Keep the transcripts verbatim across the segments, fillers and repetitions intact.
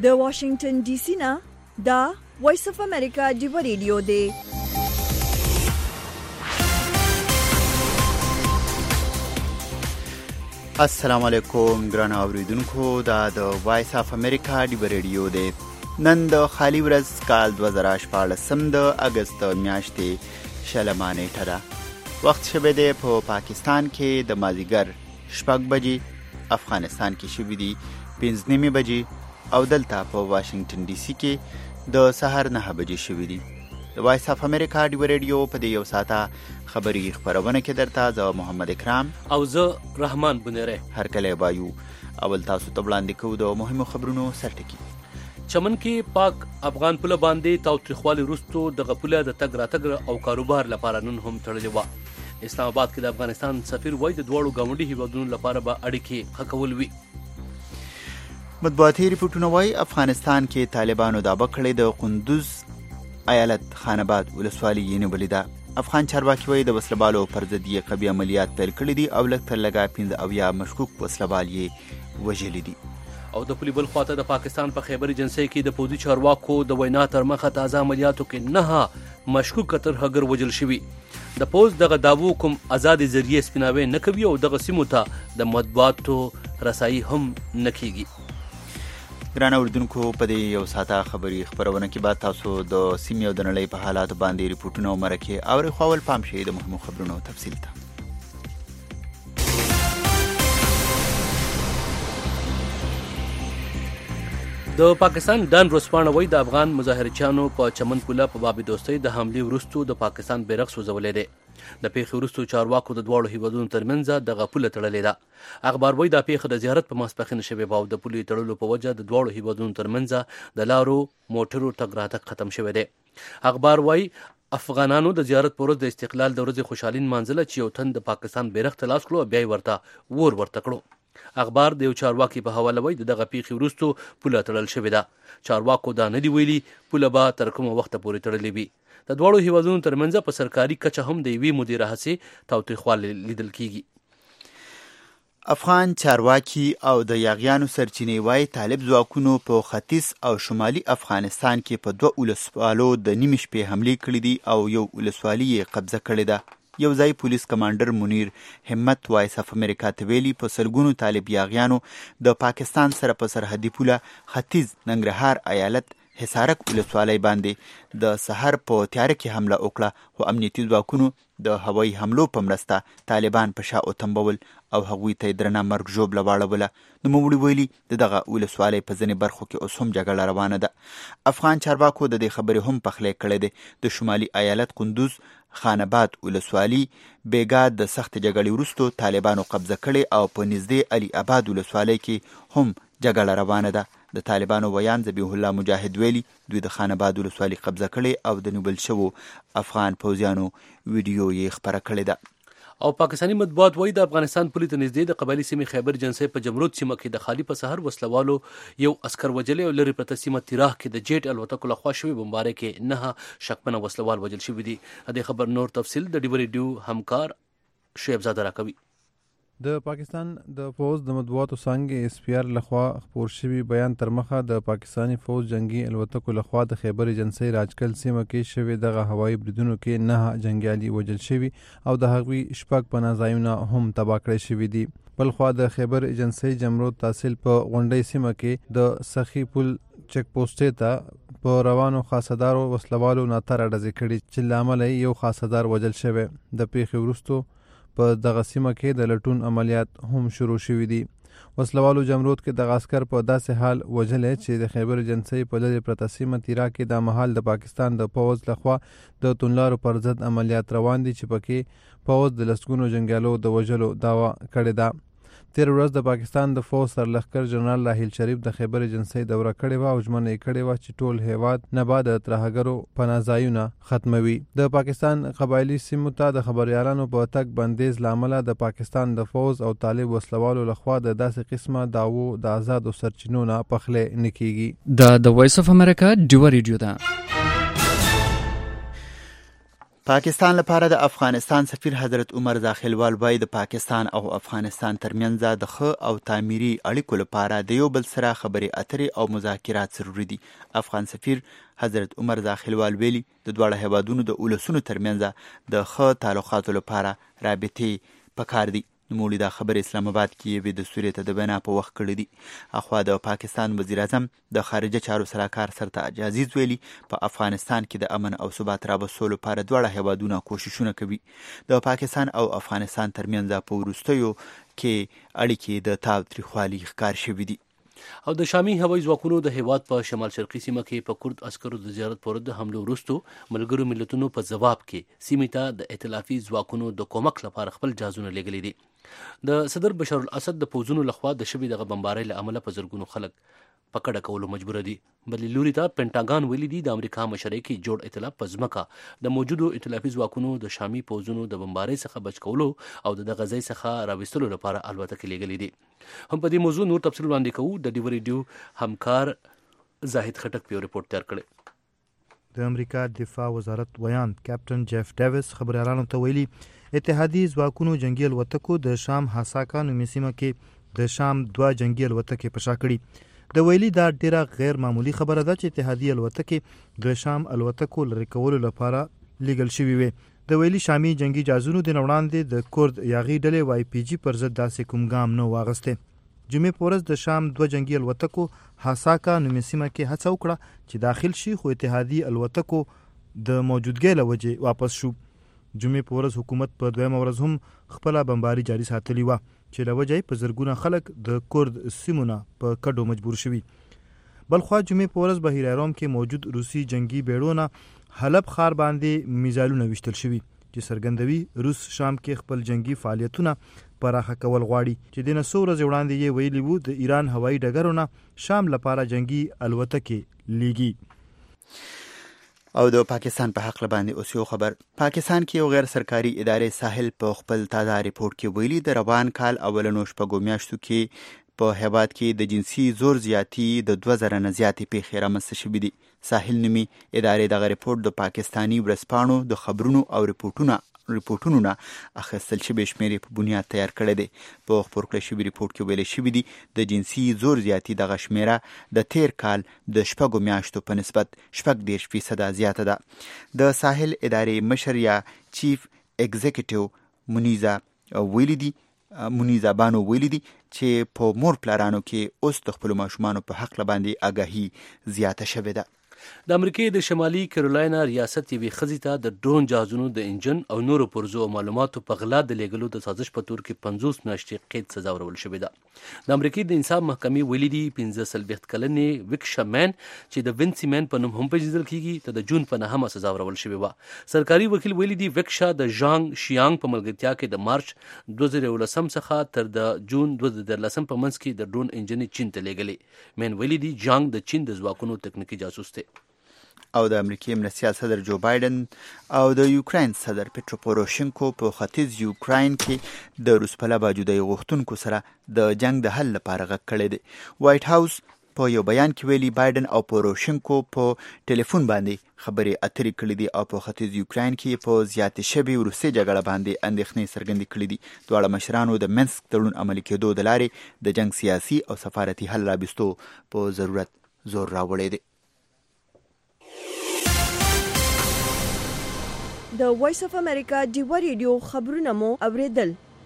د واشنگټن ډي سي نه دا وایس اف امریکا ډیو ریډیو دی. السلام علیکم ګران اوریدونکو، دا د وایس اف امریکا ډیو ریډیو دی. نن د خالی ورځ کال دوه زره شپاړس د اگست میاشتې شلمه نیټه ده. وخت شوی دی په پاکستان کې د مازدیګر شپږ بجې، افغانستان کې شوی دی پنځه نیمې بجې او دلته په واشنگټن ډي سي کې د سهار نه بجې شوی دی. د وایس اف امریکا ډیو ریډیو په دې یو ساعته خبري خبرونه کې درته زه محمد اکرام او زه رحمان بنيره هر کله وایو. اول تاسو ته وړاندې کوو د مهمو خبرونو سرټکی. چمن کې پاک افغان پوله باندې تاوتریخوالي وروسته دغه پوله د تګ راتګ او کاروبار لپاره نن هم تړلې وه. اسلام آباد کې د افغانستان سفیر وایي د دواړو ګاونډي هیوادونو لپاره به اړیکې ښه کول وي. مطبوعاتي ریپورټونه وایي افغانستان کې طالبانو دعوه کړې د قندوز ایالت خانباد ولسوالي یې نیولې ده. افغان چارواکي وایي د وسلوالو پر ضد یې قوي عملیات پیل کړي دي او لږ تر لږه پنځه اویا مشکوک وسلوال یې وژلي دي. او د پولي بل خواته د پاکستان په خیبر ایجنسۍ کې د پوځي چارواکو د وینا تر مخه تازه عملیاتو کې نه مشکوک ترهګر وژل شوي. د پوځ دغه دعوو کوم آزاد ذریعې سپیناوی نه کوي او دغه سیمو ته د مطبوعاتو رسایي هم نه کیږي. ګران اوریدونکو، په دې یو ساعته خبري خبرونه کې به تاسو د سیمې او د نړۍ په حالاتو باندې ریپورټونه او مرکې اورئ، خو اول پام شئ د مهمو خبرونو تفصیل ته. د پاکستان ډان ورځپاڼه وایي د افغان مظاهرچیانو په چمن پوله په باب دوستۍ د حملې وروسته د پاکستان بیرغ سوځولی دی. د پیښې وروسته چارواکو د دواړو هیوادونو ترمنځ دغه پوله تړلې ده. اخبار وایي دا پیښه د زیارت په ماسپښین شوې وه او د پولې تړلو په وجه د دواړو هیوادونو ترمنځ د لارو موټرو تګ راتګ ختم شوی دی. اخبار وایي افغانانو د زیارت په ورځ د استقلال د ورځې خوشحالي نمانځله چې یو تن د پاکستان بیرغ ته لاس کړو او بیا یې ورته ور ورته کړو. اخبار د یو چارواکي په حواله وایي د دغه پیښې وروسته پوله تړل شوې ده. چارواکو دا نه دي ویلي پوله به تر کومه وخته پورې تړلې وي. د دواړو هیوادونو ترمنځ په سرکاري کچه هم د یوې مودې راهیسې تاوتریخوالی لیدل کیږي. افغان چارواکي او د یاغیانو سرچینې وایي طالب ځواکونو په ختیځ او شمالي افغانستان کې په دوه ولسوالو د نیمې شپې حملې کړې دي او یو ولسوالي یې قبضه کړې ده. یو ځای پولیس کمانډر منیر همت وایس اف امریکا ته ویلي په سلګونو طالب یاغیانو د پاکستان سره په سرحدي پوله ختیځ ننګرهار ایالت حصارک ولسوالۍ باندې د سحر په تیاره کې حمله وکړه، خو امنیتي ځواکونو د هوایي حملو په مرسته طالبان په شا وتمبول او هغوی ته یې درنه مرګ ژوبله واړوله. نوموړي ویلي د دغه ولسوالۍ په ځینې برخو کې اوس هم جګړه روانه ده. افغان چارواکو د دې خبرې هم پخلی کړی دی. د شمالي ایالت قندوز خانباد ولسوالي بیګا د سخت جګړې وروسته طالبانو قبضه کړې او په نږدې علي آباد ولسوالۍ کې هم جګړه روانه ده. د طالبانو ویان ذبیح الله مجاهد ویلي دوی د خانباد ولسوالي قبضه کړې او د نیول شوو افغان پوځیانو ویډیو یې خپره کړې ده. او پاکستاني مطبوعات وایي د افغانستان پولې ته نږدې د قبایلي سیمې خیبر ایجنسۍ په جمرود سیمه کې د خالي په سحر وسلوالو یو عسکر وژلی او لرې پرته سیمه تیراح کې د جیټ الوتکو لخوا شوې بمبارۍ کې نه شکمنه وسلوال وژل شوي دي. د دې خبر نور تفصیل د ډیو ریډیو همکار شعیب زاده راکوي. د پاکستان د فوج د مطبوعاتو څانګې اس پی آر لخوا خپور شوي بیان تر مخه د پاکستاني فوج جنگي الوتکو لخوا د خیبر ایجنسۍ راجکل سیمه کې شوي دغه هوایي بریدونو کې نه جنګیالي وژل شوي او د هغوی شپږ پناه ځایونه هم تباه کړی شوي دي. بل خوا د خیبر ایجنسۍ جمرود تحصیل په غونډۍ سیمه کې د سخی پل چک پوسټې ته په روانو خاصدارو وسلوالو ناتره ډزې کړي چې له امله یو خاصدار وژل شوی. د پیښې وروسته په دغه سیمه کې د لټون عملیات هم شروع شوي دي. وسلوالو جمرود کې دغه عسکر په داسې حال وژلی چې د خیبر ایجنسۍ په لرې پرته سیمه تیرا کې دا مهال د پاکستان د پوځ لخوا د توندلارو پر ضد عملیات روان دي چې پکې پوځ د لسګونو جنګیالو د وژلو دعوه کړې ده. تیر ورځ د پاکستان د فوج سرلښکر جنرال راحیل شریف د خیبر ایجنسۍ دوره کړې وه او ژمنه یې کړې وه چې ټول هیواد نه به د ترهګرو پناه ځایونه ختموي. د پاکستان قبایلي سیمو ته د خبریالانو په تګ بندیز له امله د پاکستان د فوج او طالب وسلوالو لخوا د داسې قسمه دعوو د آزادو سرچینو نه پخلی نه کیږي. دا د وایس اف امریکا ډیو ریډیو ده. پاکستان لپاره د افغانستان سفیر حضرت عمر زاخیلوال وایي د پاکستان او افغانستان ترمنځ د ښه او تعمیري اړیکو لپاره د یو بل سره خبرې اترې او مذاکرات ضروري دي. افغان سفیر حضرت عمر زاخیلوال ویلي د دواړه هیوادونو د اولسونو ترمنځ د ښه تعلقاتو لپاره رابطې پکار دي. نوموړي دا خبرې اسلام آباد کې یوې دستوري ته د بنا په وخت کړی دي. اخوا د پاکستان وزیر اعظم د خارجه چارو سلاکار سرتاج عزیز ویلي په افغانستان کې د امن او ثبات راوستلو لپاره دواړه هیوادونه کوششونه کوي. د پاکستان او افغانستان ترمنځ په وروستیو کې اړیکې د تاوتریخوالي ښکار شوي دي. او د شامي هوایي ځواکونو د هیواد په شمال شرقي سیمه کې په کورد عسکرو د زیارت پر د حملو وروسته ملګرو ملتونو په ځواب کې سیمې ته د ائتلافي ځواکونو د کومک لپاره خپل جهازونه لیږلي دي. د صدر بشار الاسد د پوځونو لخوا د شوي دغه بمبارۍ له امله په زرګونو خلک په کډه کولو مجبور دي. بلې لوري ته پینټاګان ویلي دي د امریکا مشرۍ کې جوړ ائتلاف په ځمکه د موجودو ائتلافي ځواکونو د شامي پوځونو د بمبارۍ څخه بچ کولو او د دغه ځای څخه راوستلو لپاره الوتکې لیږلي دي. هم په دې موضوع نور تفصیل وړاندې کوو. د ډیو ریډیو همکار زاهد خټک په ریپورت تیار کړی. د امریکا دفاع وزارت ویان کیپټن جیف ډیویس خبريالانو ته ویلي اتحادي ځواکونو جنگي الوتکو د شام هاساکا نومې سیمه کې د شام دوه جنگي الوتکې په شا کړي. د ویلي دا ډیره غیر معمولی خبره ده چې اتحادي الوتکې د شام الوتکو لرې کولو لپاره لیږل شوي وي. د ویلي شامي جنگي جهازونو د وړاندې د کورد یاغي ډلې واي پی جي پر ضد داسې کوم ګام نه واغسته. جمعې په ورځ د شام دوه جنگي الوتکو هاساکا نومې سیمه کې هڅه وکړه چې داخل شي، خو اتحادي الوتکو د موجودګۍ له وجې واپس شو. جمعې په ورځ حکومت په دویمه ورځ هم خپله بمباري جاري ساتلې وه چې له وجې په زرګونه خلک د کورد سیمونه په کډو مجبور شوي. بلخوا جمعې په ورځ بحیره روم کې موجود روسي جنگي بیړونه حلب ښار باندې میزایلونه ویشتل شوي چې څرګندوي روس شام کې خپل جنگي فعالیتونه پراخه کول غواړي. چې د څو ورځې وړاندې یې ویلي وو د ایران هوایي ډګرونه شام لپاره جنگي الوتکې لیږي. او د پاکستان په حق باندې اوس یو خبر. پاکستان کې یو غیر سرکاري ادارې ساحل په خپل تازه ریپورت کې ویلي د روان کال اولنو شپږو میاشتو کې په هیواد کې د جنسي زور زیاتی د دوه زره نه زیاتې پیښې رامنځته شوي دي. ساحل نومي ادارې دغه ریپورت د پاکستاني ورځپاڼو د خبرونو او ریپورتونو ریپورتونو نه اخیستل شوي شمیرې په بنیاد تیار کړی دی. په خپور کړی شوي ریپورت کې ویل شوي دي د جنسي زور زیاتی دغه شمیره د تیر کال د شپږو میاشتو په نسبت شپږ دېرش فیصده زیاته ده. د ساحل ادارې مشر یا چیف ایگزیکټیو منیزا ویلي دي منیزا بانو ویلي دي چې په مور پلارانو کې اوس د خپلو ماشومانو په حق باندې آګاهي زیاته شوې ده. د امریکې د شمالي کیرولاینا ریاست یوې ښځې ته د ډرون جهازونو د انجن او نورو پرزو او معلوماتو په غلا د لیږلو د سازش په تور کې پنځوس میاشتې قید سزا ورکول شوې ده. د امریکې د انصاف محکمې ویلي دي پنځه څلوېښت کلنې ویکشا مین چې د وینسي مین په نوم هم پیژندل کیږي ته د جون په نهمه سزا ورکول شوې وه. سرکاري وکیل ویلي دي ویکشا د ژانګ شیانګ په ملګرتیا کې د مارچ دوه زره یولسم څخه تر د جون دوه زره دیارلسم په منځ کې د ډرون انجن چین ته لیږلې. مین ویلي دي ژانګ د چین د ځواکونو تکنیکي جاسوس دی. او د امریکای مرستیال صدر جو بایدن او د یوکراین صدر پټرو پوروشینکو په ختیځ یوکراین کې د روس په باجودۍ غوښتونکو سره د جنگ د حل لپاره غږ کړی دی. وایټ هاوس په یو بیان کې ویلي بایدن او پوروشینکو په ټلیفون باندې خبرې اترې کړې دي او په ختیځ یوکراین کې په زیاتې شوې وروستۍ جګړه باندې اندېښنې څرګندې کړې دي. دواړه مشرانو د منسک تړون عملي کېدو د لارې د جنگ سیاسي او سفارتي حل رابستو په ضرورت زور راوړی دی. د وایس اف امریکا ډیو ریډیو خبرونه مو اوریدل.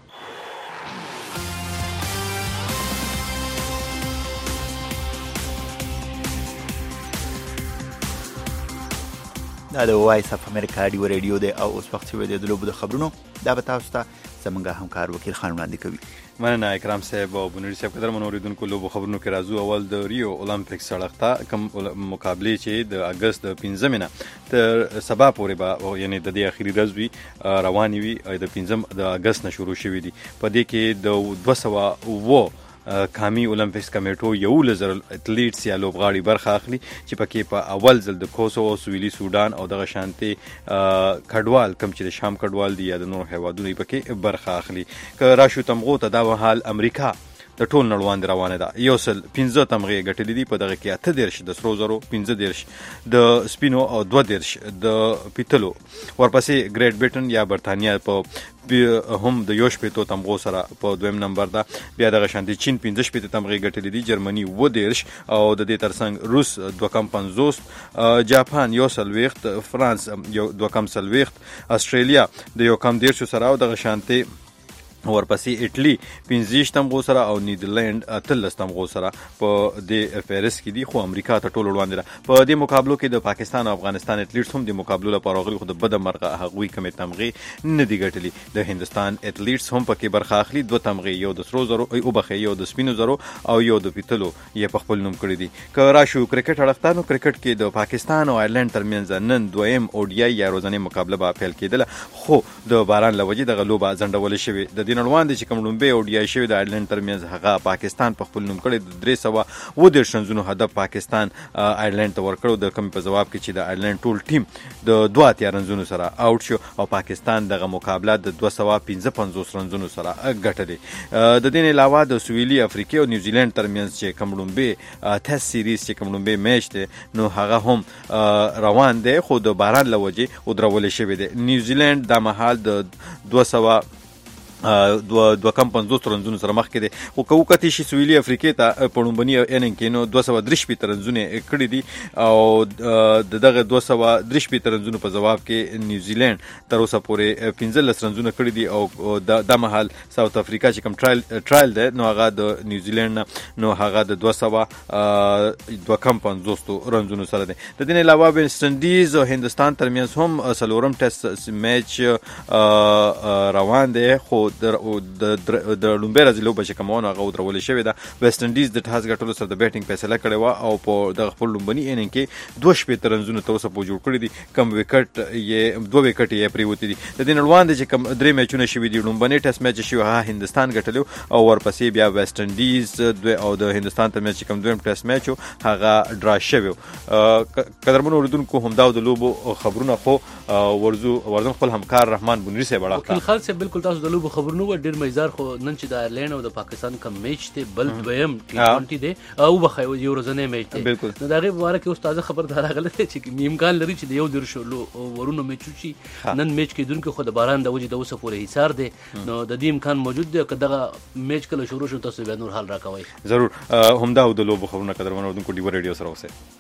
دا د وایس اف امریکا ډیو ریډیو دی او اوس وخت شوی دی د لوبو د خبرونو. دا به تاسو ته زموږ همکار وکیل خان وړاندې کوي. مننه اکرام صاحب او بنوري صاحب. قدر منو اوریدونکو لوبو خبرونو کې راځو. اول د ریو اولمپیک سړک ته کوم مقابلې چې د اگست د پنځمې نه تر سبا پورې به یعنی د دې اخیری ورځ وي روانې وي د پنځم د اگست نه شروع شوې دي. په دې کې د دوه سوه اووه کامي اولمپیکس کمیټو یو لزر اتلیټس یا لوبغاړي برخه اخلي چې پکې په اول ځل د کوسوو، سویلي سودان او دغه شانتي کډوال کم چې د شام کډوال دي یا د نورو هیوادونو پکې برخه اخلي. که راشو تمغو ته دا وحال امریکا د ټول نړوان روانه ده. یو سل پنځه تمغې ګټلې دي، په دغه کې اته دیرش د سرو زرو، پنځه دیرش د سپینو او دوه دیرش د پیتلو. ورپسې ګریټ برټن یا برتانیا په هم د یو شپېتو تمغو سره په دویم نمبر ده. بیا دغه شانتي چین پنځه شپېته تمغې ګټلې دي، جرمني اووه دیرش او د دې ترڅنګ روس دوه کم پنځوس، جاپان یو څلوېښت، فرانس یو دوه کم څلوېښت، استرالیا د یو کم دیرشو سره او دغه شانتي ورپسې ایټلی پنځه تمغو سره او نیدرلند اتلس تمغو سره په د فهرست کې دي، خو امریکا ته ټول وړاندې ده. په دې مقابلو کې د پاکستان او افغانستان اتلیټس هم د مقابلو لپاره راغلي، خو د بده مرغه هغوی کمې تمغې نه دي ګټلي. د هندستان اتلیټس هم پکې برخه اخلي، دوه تمغې، یو د سرو زرو او بخې یو د سپینو زرو او یو د پیتلو یې په خپل نوم کړی دي. که راشو کرکټ اړخ ته، نو کرکټ کې د پاکستان او آیرلند ترمنځ نن دویم اوډیای یا ورځنۍ مقابله به پیل کېدله، خو د باران له وجې دغه لوبه ځنډولې شوې. د دې نړوان دي چې کوم لومبۍ اوډیای شوې د آیرلند ترمنځ، هغه پاکستان په خپل نوم کړی. د درې سوه اووه دېرش رنزونو هدف پاکستان آیرلند ته ورکړو، د کوم په جواب کې چې د آیرلند ټول ټیم د دوه اتیا رنزونو سره آوټ شو او پاکستان دغه مقابله د دوه سوه پنځه پنځوس رنزونو سره ګټلې. د دې علاوه د سویلي افریقې او نیوزیلند ترمنځ چې کوم لومبۍ ټیسټ سیریز چې کوم لومبۍ میچ دی، نو هغه هم روان دی، خو د باران له وجې ودرولې شوی دی. نیوزیلند دا مهال د دوه سوه دوه دوه کم پنځوس رنزونو سره مخکې دی، خو که وکتې شي سویلي افریقې ته په لومبني اننګ کې نو دوه سوه درې شپېته رنزونه کړي دي او د دغه دوه سوه درې شپېته رنزونو په ځواب کې نیوزیلند تر اوسه پورې پنځلس رنزونه کړي دي او دا مهال ساوث افریقا چې کوم ټرایل ټرایل دی نو هغه د نیوزیلند نه نو هغه د دوه سوه دوه کم پنځوس رنزونو سره دی. د دې علاوه ویسټ انډیز او هندوستان ترمنځ هم څلورم ټیسټ میچ روان دی، خو د لومبۍ ورځې لوبه چې کومه وه هغه ودرولې شوې ده. ویسټ انډیز د ټاس ګټلو سره د بیټینګ فیصله کړې وه او په دغه خپل لومبني اننګ کې دوه شپېته رنزونه تر اوسه پورې جوړ کړي دي، کم وکټ یې دوه وکټ یې پرېوتي دي. د دې نړوان دی چې کوم درې میچونه شوي دي، لومبنی ټیسټ میچ شوی هغه هندوستان ګټلی او ورپسې بیا ویسټ انډیز او د هندوستان ترمنځ چې کوم دویم ټیسټ میچ و هغه ډرا شوی و. قدرمنو اورېدونکو همدا د لوبو خبرونه، خو ورځو ورځم خپل همکار رحمان بنوري صاحب وکیل خالد صاحب بالکل تاسو د لوبو خبرونه و ډېر مزدار، خو نن چې د آیرلینډ او د پاکستان کوم میچ دی بل دویم ټي ټوینټي دی او بخې یو ورځنی میچ دی، نو د هغې په باره کې اوس تازه خبر دا راغلی دی چې امکان لري چې د یو دېرشو ورونو میچ وشي. نن میچ کېدونکی خو د باران د وجې د اوسه پورې حصار دی، نو د دې امکان موجود دی که دغه میچ کله شروع شو تاسو بیا نور حال راکوئ. ضرور همدا د لوبو خبرونه قدرمنو اورېدونکو ډیوه ریډیو سره اوسئ.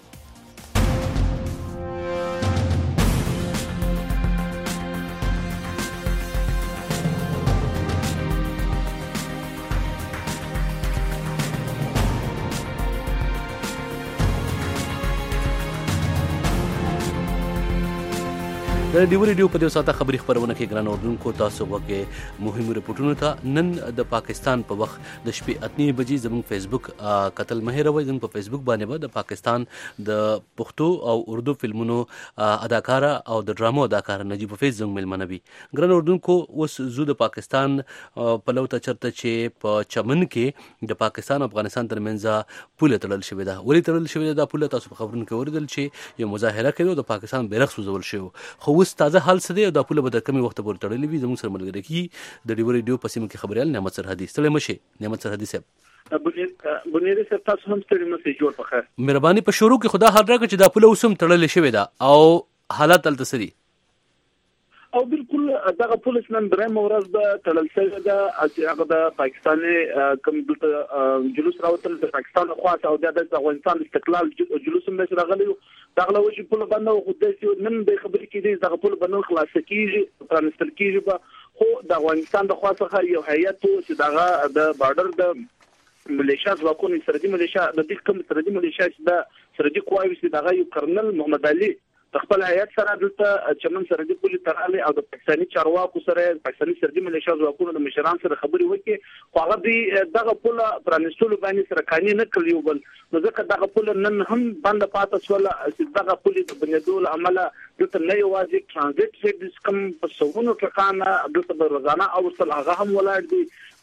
د ډیو ریډیو په دې ساته خبري خبرونه کې ګران اردوونکو تاسو وګورئ مهمو رپورټونو ته. نن د پاکستان په وخت د شپې اتنې بجې زموږ فیسبوک قتل مه هېروئ. زموږ په فیسبوک باندې به د پاکستان د پښتو او اردو فلمونو اداکاره او د ډرامو اداکاره نجیب حفیظ زموږ میلمنه وي. ګران اردوونکو اوس زو د پاکستان پلو ته چرته چې په چمن کې د پاکستان او افغانستان ترمنځ پوله تړل شوې ده. ولې تړل شوې ده دا پوله؟ تاسو په خبرونو کې اوریدل چې یو مظاهره کېدو د پاکستان بیرغ سوځول شو، خو اوس تازه حال څه دی او دا پوله به د کمې وخته پورې تړلې وي. زموږ سره ملګری کېږي د ډیو ریډیو په سیمه کې خبریال نعمت سرحدي. ستړی مه شئ نعمت سرحدي صاحب. بنیادي صاحب تاسو هم ستړي مه شئ، جوړ په خیر. مهرباني په شروع کې خدا حال راکړه چې دا پوله اوس هم تړلې شوې ده او حالات هلته څه دي؟ او بالکل دغه پولیس نن درېیمه ورځ به تړل شوې ده چې هغه د پاکستاني کوم دلته جلوس راوتل د پاکستان لخوا او د افغانستان استقلال جلوس هم داسې راغلی و، دغه له وجې پوله بنده وه، خو داسې نن د خبرې کېدی دغه پوله به نن خلاصه کېږي پرانستل کېږي به، خو د افغانستان د خوا څخه یو هیئت و چې دغه د بارډر د ملیشیا ځواکونو سرحدي ملیشیا د دې کوم سرحدي ملیشیا چې د سرحدي قواوې چې دغه یو کرنل محمد علي خپل هیئت سره دلته چمن سرحدي پولې ته راغلی او د پاکستاني چارواکو سره پاکستاني سرحدي ملیشیا ځواکونو د مشرانو سره خبرې وکړې، خو هغه دوی دغه پوله پرانستلو باندې سره قانع نه کړل یو بل، نو ځکه دغه پوله نن هم بنده پاتې شوله چې دغه پولې د بنیادو له امله دلته نه یوازې ټرانزیټ سیټ کوم په سوونو ټکانه دلته به روزانه اوصل هغه هم ولاړ دي،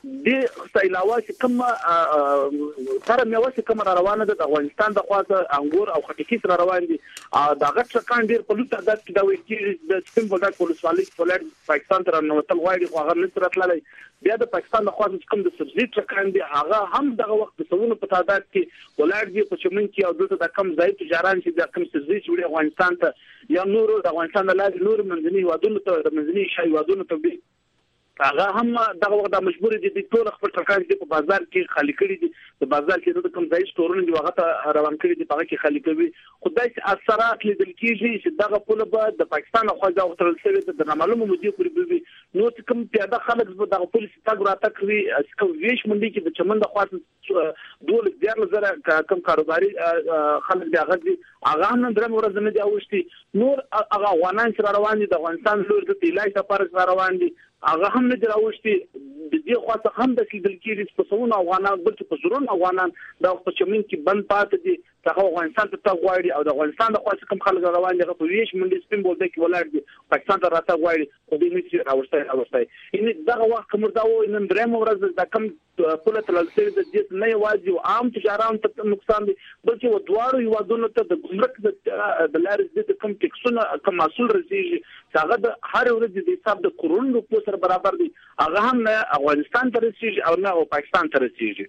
د علاوه چې کوم سره میوه چې کوم روانه ده د افغانستان د خواته انګور او خټکی سره روان دي دا غټ کان ډیر په لوټه د کې دا وایي چې د سپین بولډ پولیسوالي پولډ پاکستان تر نو تل غواړي خو هغه نشي راتللی بیا د پاکستان د خواته کوم د سبزی ټکان دي هغه هم دغه وخت سونو په تعداد کې ولادت دي په چمن کې او دلته د کم ځای تجاران چې د کم سبزی چې افغانستان ته یا نور د افغانستان د لاندې نور منځني هیوادونو ته د منځني هیوادونو ته هغه هم دغه وخت د مجبور دي د ټول خپل ټکان دي په بازار کې خالی کړي دي په بازار کې د کوم ځای سټورونه دی هغه ته روان کړي دي په هغه کې خالی کوي خدای چې اثرات لیدل کیږي چې دغه پوله به د پاکستان خو ځاو ترل شوی د نامعلومه مودې پورې به نو کوم پیاده خلک به دغه پولیس تاګ راته کوي چې کوم ویش منډي کې د چمن د خواته دول ډیر زره کم کاروباري خلک دی هغه دي هغه هم درم ورځ نه دی اوشتي نور هغه افغانان سره روان دي د افغانستان لور د علاج لپاره سره روان دي هغه هم نه دراوشتي د دې خواته هم د کېدل کېږي په څونه افغانان بلکې په زرون افغانان د په چمن کې بند پاتې دي څنګه افغانستان ته تغواړي او د افغانستان د خواته کوم خلک روان دي په ویش منډي سپین بولډ کې ولر دي پاکستان ته راته غواړي خو دې نشي راوستای راوستای ان دغه وخت کوم دا و نن درېم ورځ د کم پوله تل سره د دې نه یوازې عام تجاران ته نقصان دي بلکې و دواړو یوادونو ته د ګمرک د لارې د کم ټیکسونه کم مسول رسیږي هغه د هر ورځ د حساب د کورونو په سره برابر دي هغه هم نه افغانستان ته رسیږي او نه پاکستان ته رسیږي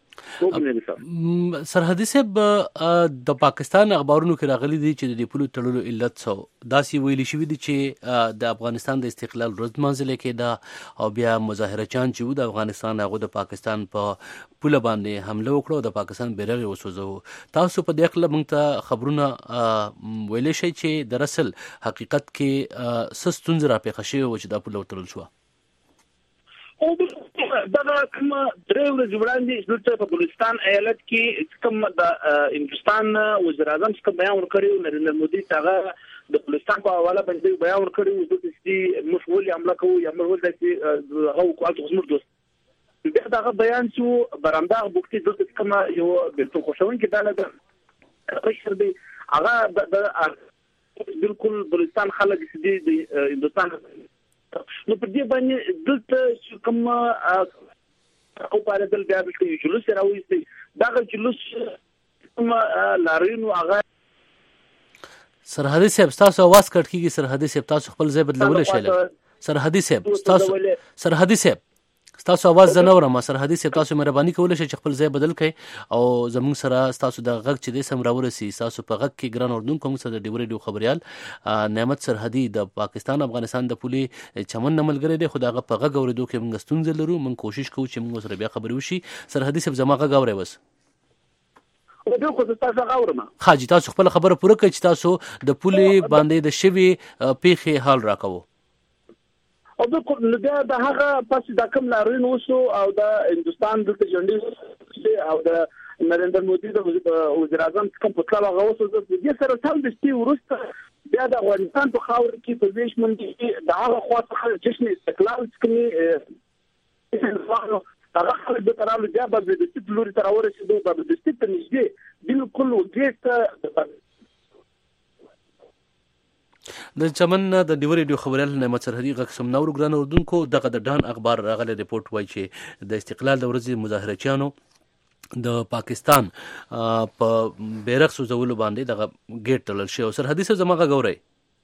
سرحدي صاحب د پاکستان اخبارونو کې راغلي دي چې د پولو تړلو علت څو داسې ویلي شوي دي چې د افغانستان د استقلال ورځ منځله کې دا او بیا مظاهره چان چې د افغانستان هغه د پاکستان په پوله باندې حمله وکړو د پاکستان بیرغ وسوځو تاسو په دې اړه موږ ته خبرونه ویلې شي چې در اصل حقیقت کې سستون زرا په خشي او چې د پوله تړل شو او دا کوم درې ورځې وړاندې دلته په بلوچستان ایالت کې کوم د هندستان وزیر اعظم څخه بیان ورکړی نریندر مودي څنګه د بلوچستان په حواله باندې بیان ورکړی چې موږ ولې حمله کوو یا موږ ولې چې هغه حکومت زموږ دوست بیا دا بیان چې برامداغ بوختي دلته کوم یو بیرته خوشون کې داله د بشر دی هغه د بالکل بلوچستان خلک چې د هندستان نو په دې باندې دلته کوم او په دې بیا به جلوس راوځي دا جلوس کوم لارینو هغه سرحدي صاحب تاسو आवाज کټ کیږي سرحدي صاحب تاسو خپل ځای بدلول شئ سرحدي صاحب تاسو سرحدي صاحب تاسو आवाज زنور ما سرحدي صاحب تاسو مهرباني کولای شئ چې خپل ځای بدل کړئ او زموږ سره تاسو د غږ چې د سم راورسي تاسو په غږ کې ګران اردن کوم سره د ډیوري ډیو خبريال نعمت سرحدي د پاکستان افغانستان د پولي چمن نملګری دی خدای په غږ اوریدو کې موږ ستونزې لرو موږ کوشش کوو چې موږ سره بیا خبري وشي سرحدي صاحب زما غږ اوري بس او دغه خو تاسو غواړم خاجي تاسو خپل خبره پوره کړئ چې تاسو د پولي باندې د شوی پیخي حال راکوو او د کوم د هغه پس د کوم لارین وسو او د هندستان د جنډي او د نریندر مودي د وزیر اعظم کوم په کلا غوسو د دې سره تل د ستي ورسته بیا د افغانستان په خاور کې په ویش منډي د هغه خواته جشن استقلال کې هغه خلک د ترالو بیا به د ستې لوري تر ورسېدو د ستې ته نږدې بالکل وګړي د چمن د ډیوري ډیو خبريال نعمت سرحدي غکسم نور ګران اردوونکو دغه د ډان اخبار راغله ریپورت وایي چې د استقلال د ورځې مظاهره چانو د پاکستان په بیرغ سوزولو باندې دغه گیټ تړل شي او سرحدي صاحب زما غوړی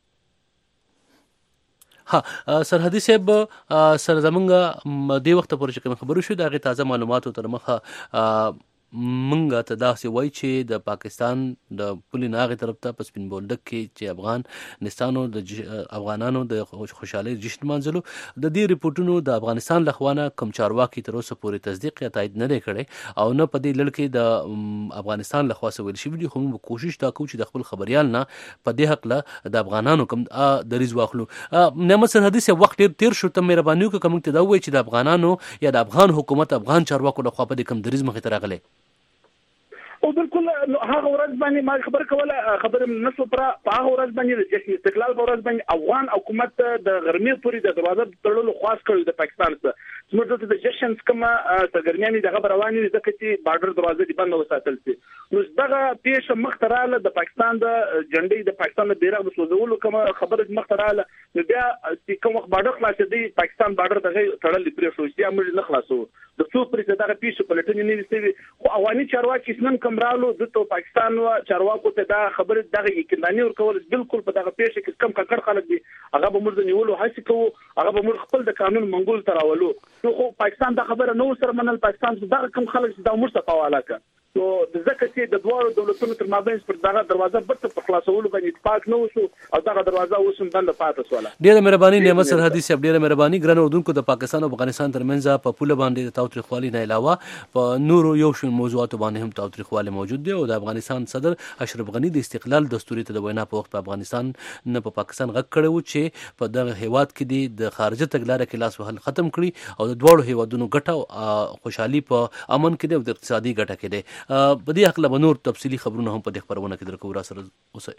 ها سرحدي صاحب سر زمونږ دی وخت پورې کوم خبرو شو دغه تازه معلوماتو تر مخه منګه ته داسې وای چې د پاکستان د پولي ناغه طرف ته پس پین بولډک کې چې افغانستانو د افغانانو د خوشحالي جشن منځلو د دې ریپورتونو د افغانستان لخوانه کم چارواکي تر اوسه پورې تصدیق یا تایید نه کړي او نه په دې لړ کې د افغانستان لخوا سویل شي ویلي خو موږ کوشش تا کوو چې د خپل خبريال نه په دې حق له د افغانانو کم د ریز واخلو نعمت سرحدي سه وخت ډیر تیر شو ته مهرباني وکړه کوم ته دا وای چې د افغانانو یا د افغان حکومت افغان چارواکو لخوا په دې کم د ریز مخې ته راغلي او بالکل هغه ورځ باندې ما خبر کوله خبر نسو پر هغه ورځ باندې د استقلال پر ورځ باندې افغان حکومت د غرمې پورې د دروازه تړلو خاص کړل د پاکستان څخه زموږ دلته د جشن کومه سرګرمیانې دغه روانې دي ځکه چې بارډر دروازه دې بند وساتل شي. نو دغه پیښه مخته رااله د پاکستان د جنډۍ د پاکستان د بیرغ د سوځولو کومه خبره مخته رااله، نو بیا چې کوم وخت بارډر خلاص دی پاکستان بارډر ته تړل پرې شو چې موږ نه خلاصو د څو پرې دغه پیښه په لټنې نه وستوي. خو اواني چارواکي نن کوم رالو د تو پاکستان او چارواکو ته دا خبره دغه یقیني ورکول بالکل په دغه پیښه کې کم کړ خلک دي هغه به موږ نیولو هڅه کوو، هغه به موږ خپل د قانون منګول تراولو. نو خو پاکستان دا خبره نو سره منل، پاکستان دغه کوم خلک چې دا موږ ته پاواله کا نو د ځکه چې د دوه دولتونو تر مابین پر دغه دروازه برته په خلاصولو باندې اتفاق نه وشو او دغه دروازه اوس هم بنده پاتې شوله. ډیره مهرباني نعمت سرحدي صاحب، ډیره مهرباني ګران اردوونکو. د پاکستان او افغانستان ترمنځ په پوله باندې د تاوتریخوالي نه علاوه په نورو یو شمېر موضوعاتو باندې هم تاوتریخوالي موجود دی او د افغانستان صدر اشرف غني د استقلال دستوري ته د وینا په وخت په افغانستان نه په پاکستان غږ کړی و چې په دغه هیواد کې د خارجه تګلارې کې لاس وهل ختم کړي او د دواړو هیوادونو ګټه او خوشحالي په امن کې دی او د اقتصادي ګټه کې دی. په دې حق له نور تفصیلي خبرونه هم په دې خبرونه کې درکو. را سره اوسئ.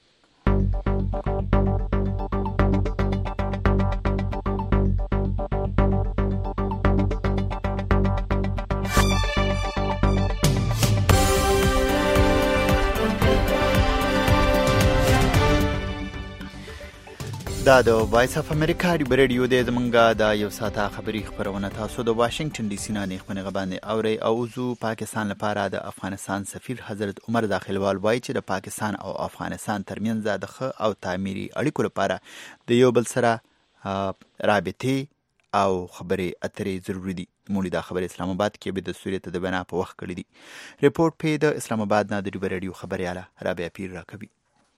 دا د وایس اف امریکا دی ریډیو د زمونږه د یو ساعته خبري خبرونه تاسو د واشنگټن ډي سي نه خبرونه باندې اوري. او زو پاکستان لپاره د افغانستان سفیر حضرت عمر داخلوال وایي چې د پاکستان او افغانستان ترمنځ د ښه او تعمیري اړیکو لپاره د یو بل سره رابطې او خبرې اترې ضروری دي. موږ د خبر اسلام آباد کې به د سوري ته د بنا په وخت کړی دي. ریپورت په د اسلام آباد نه د ریډیو خبرياله رابعه پیر راکوي.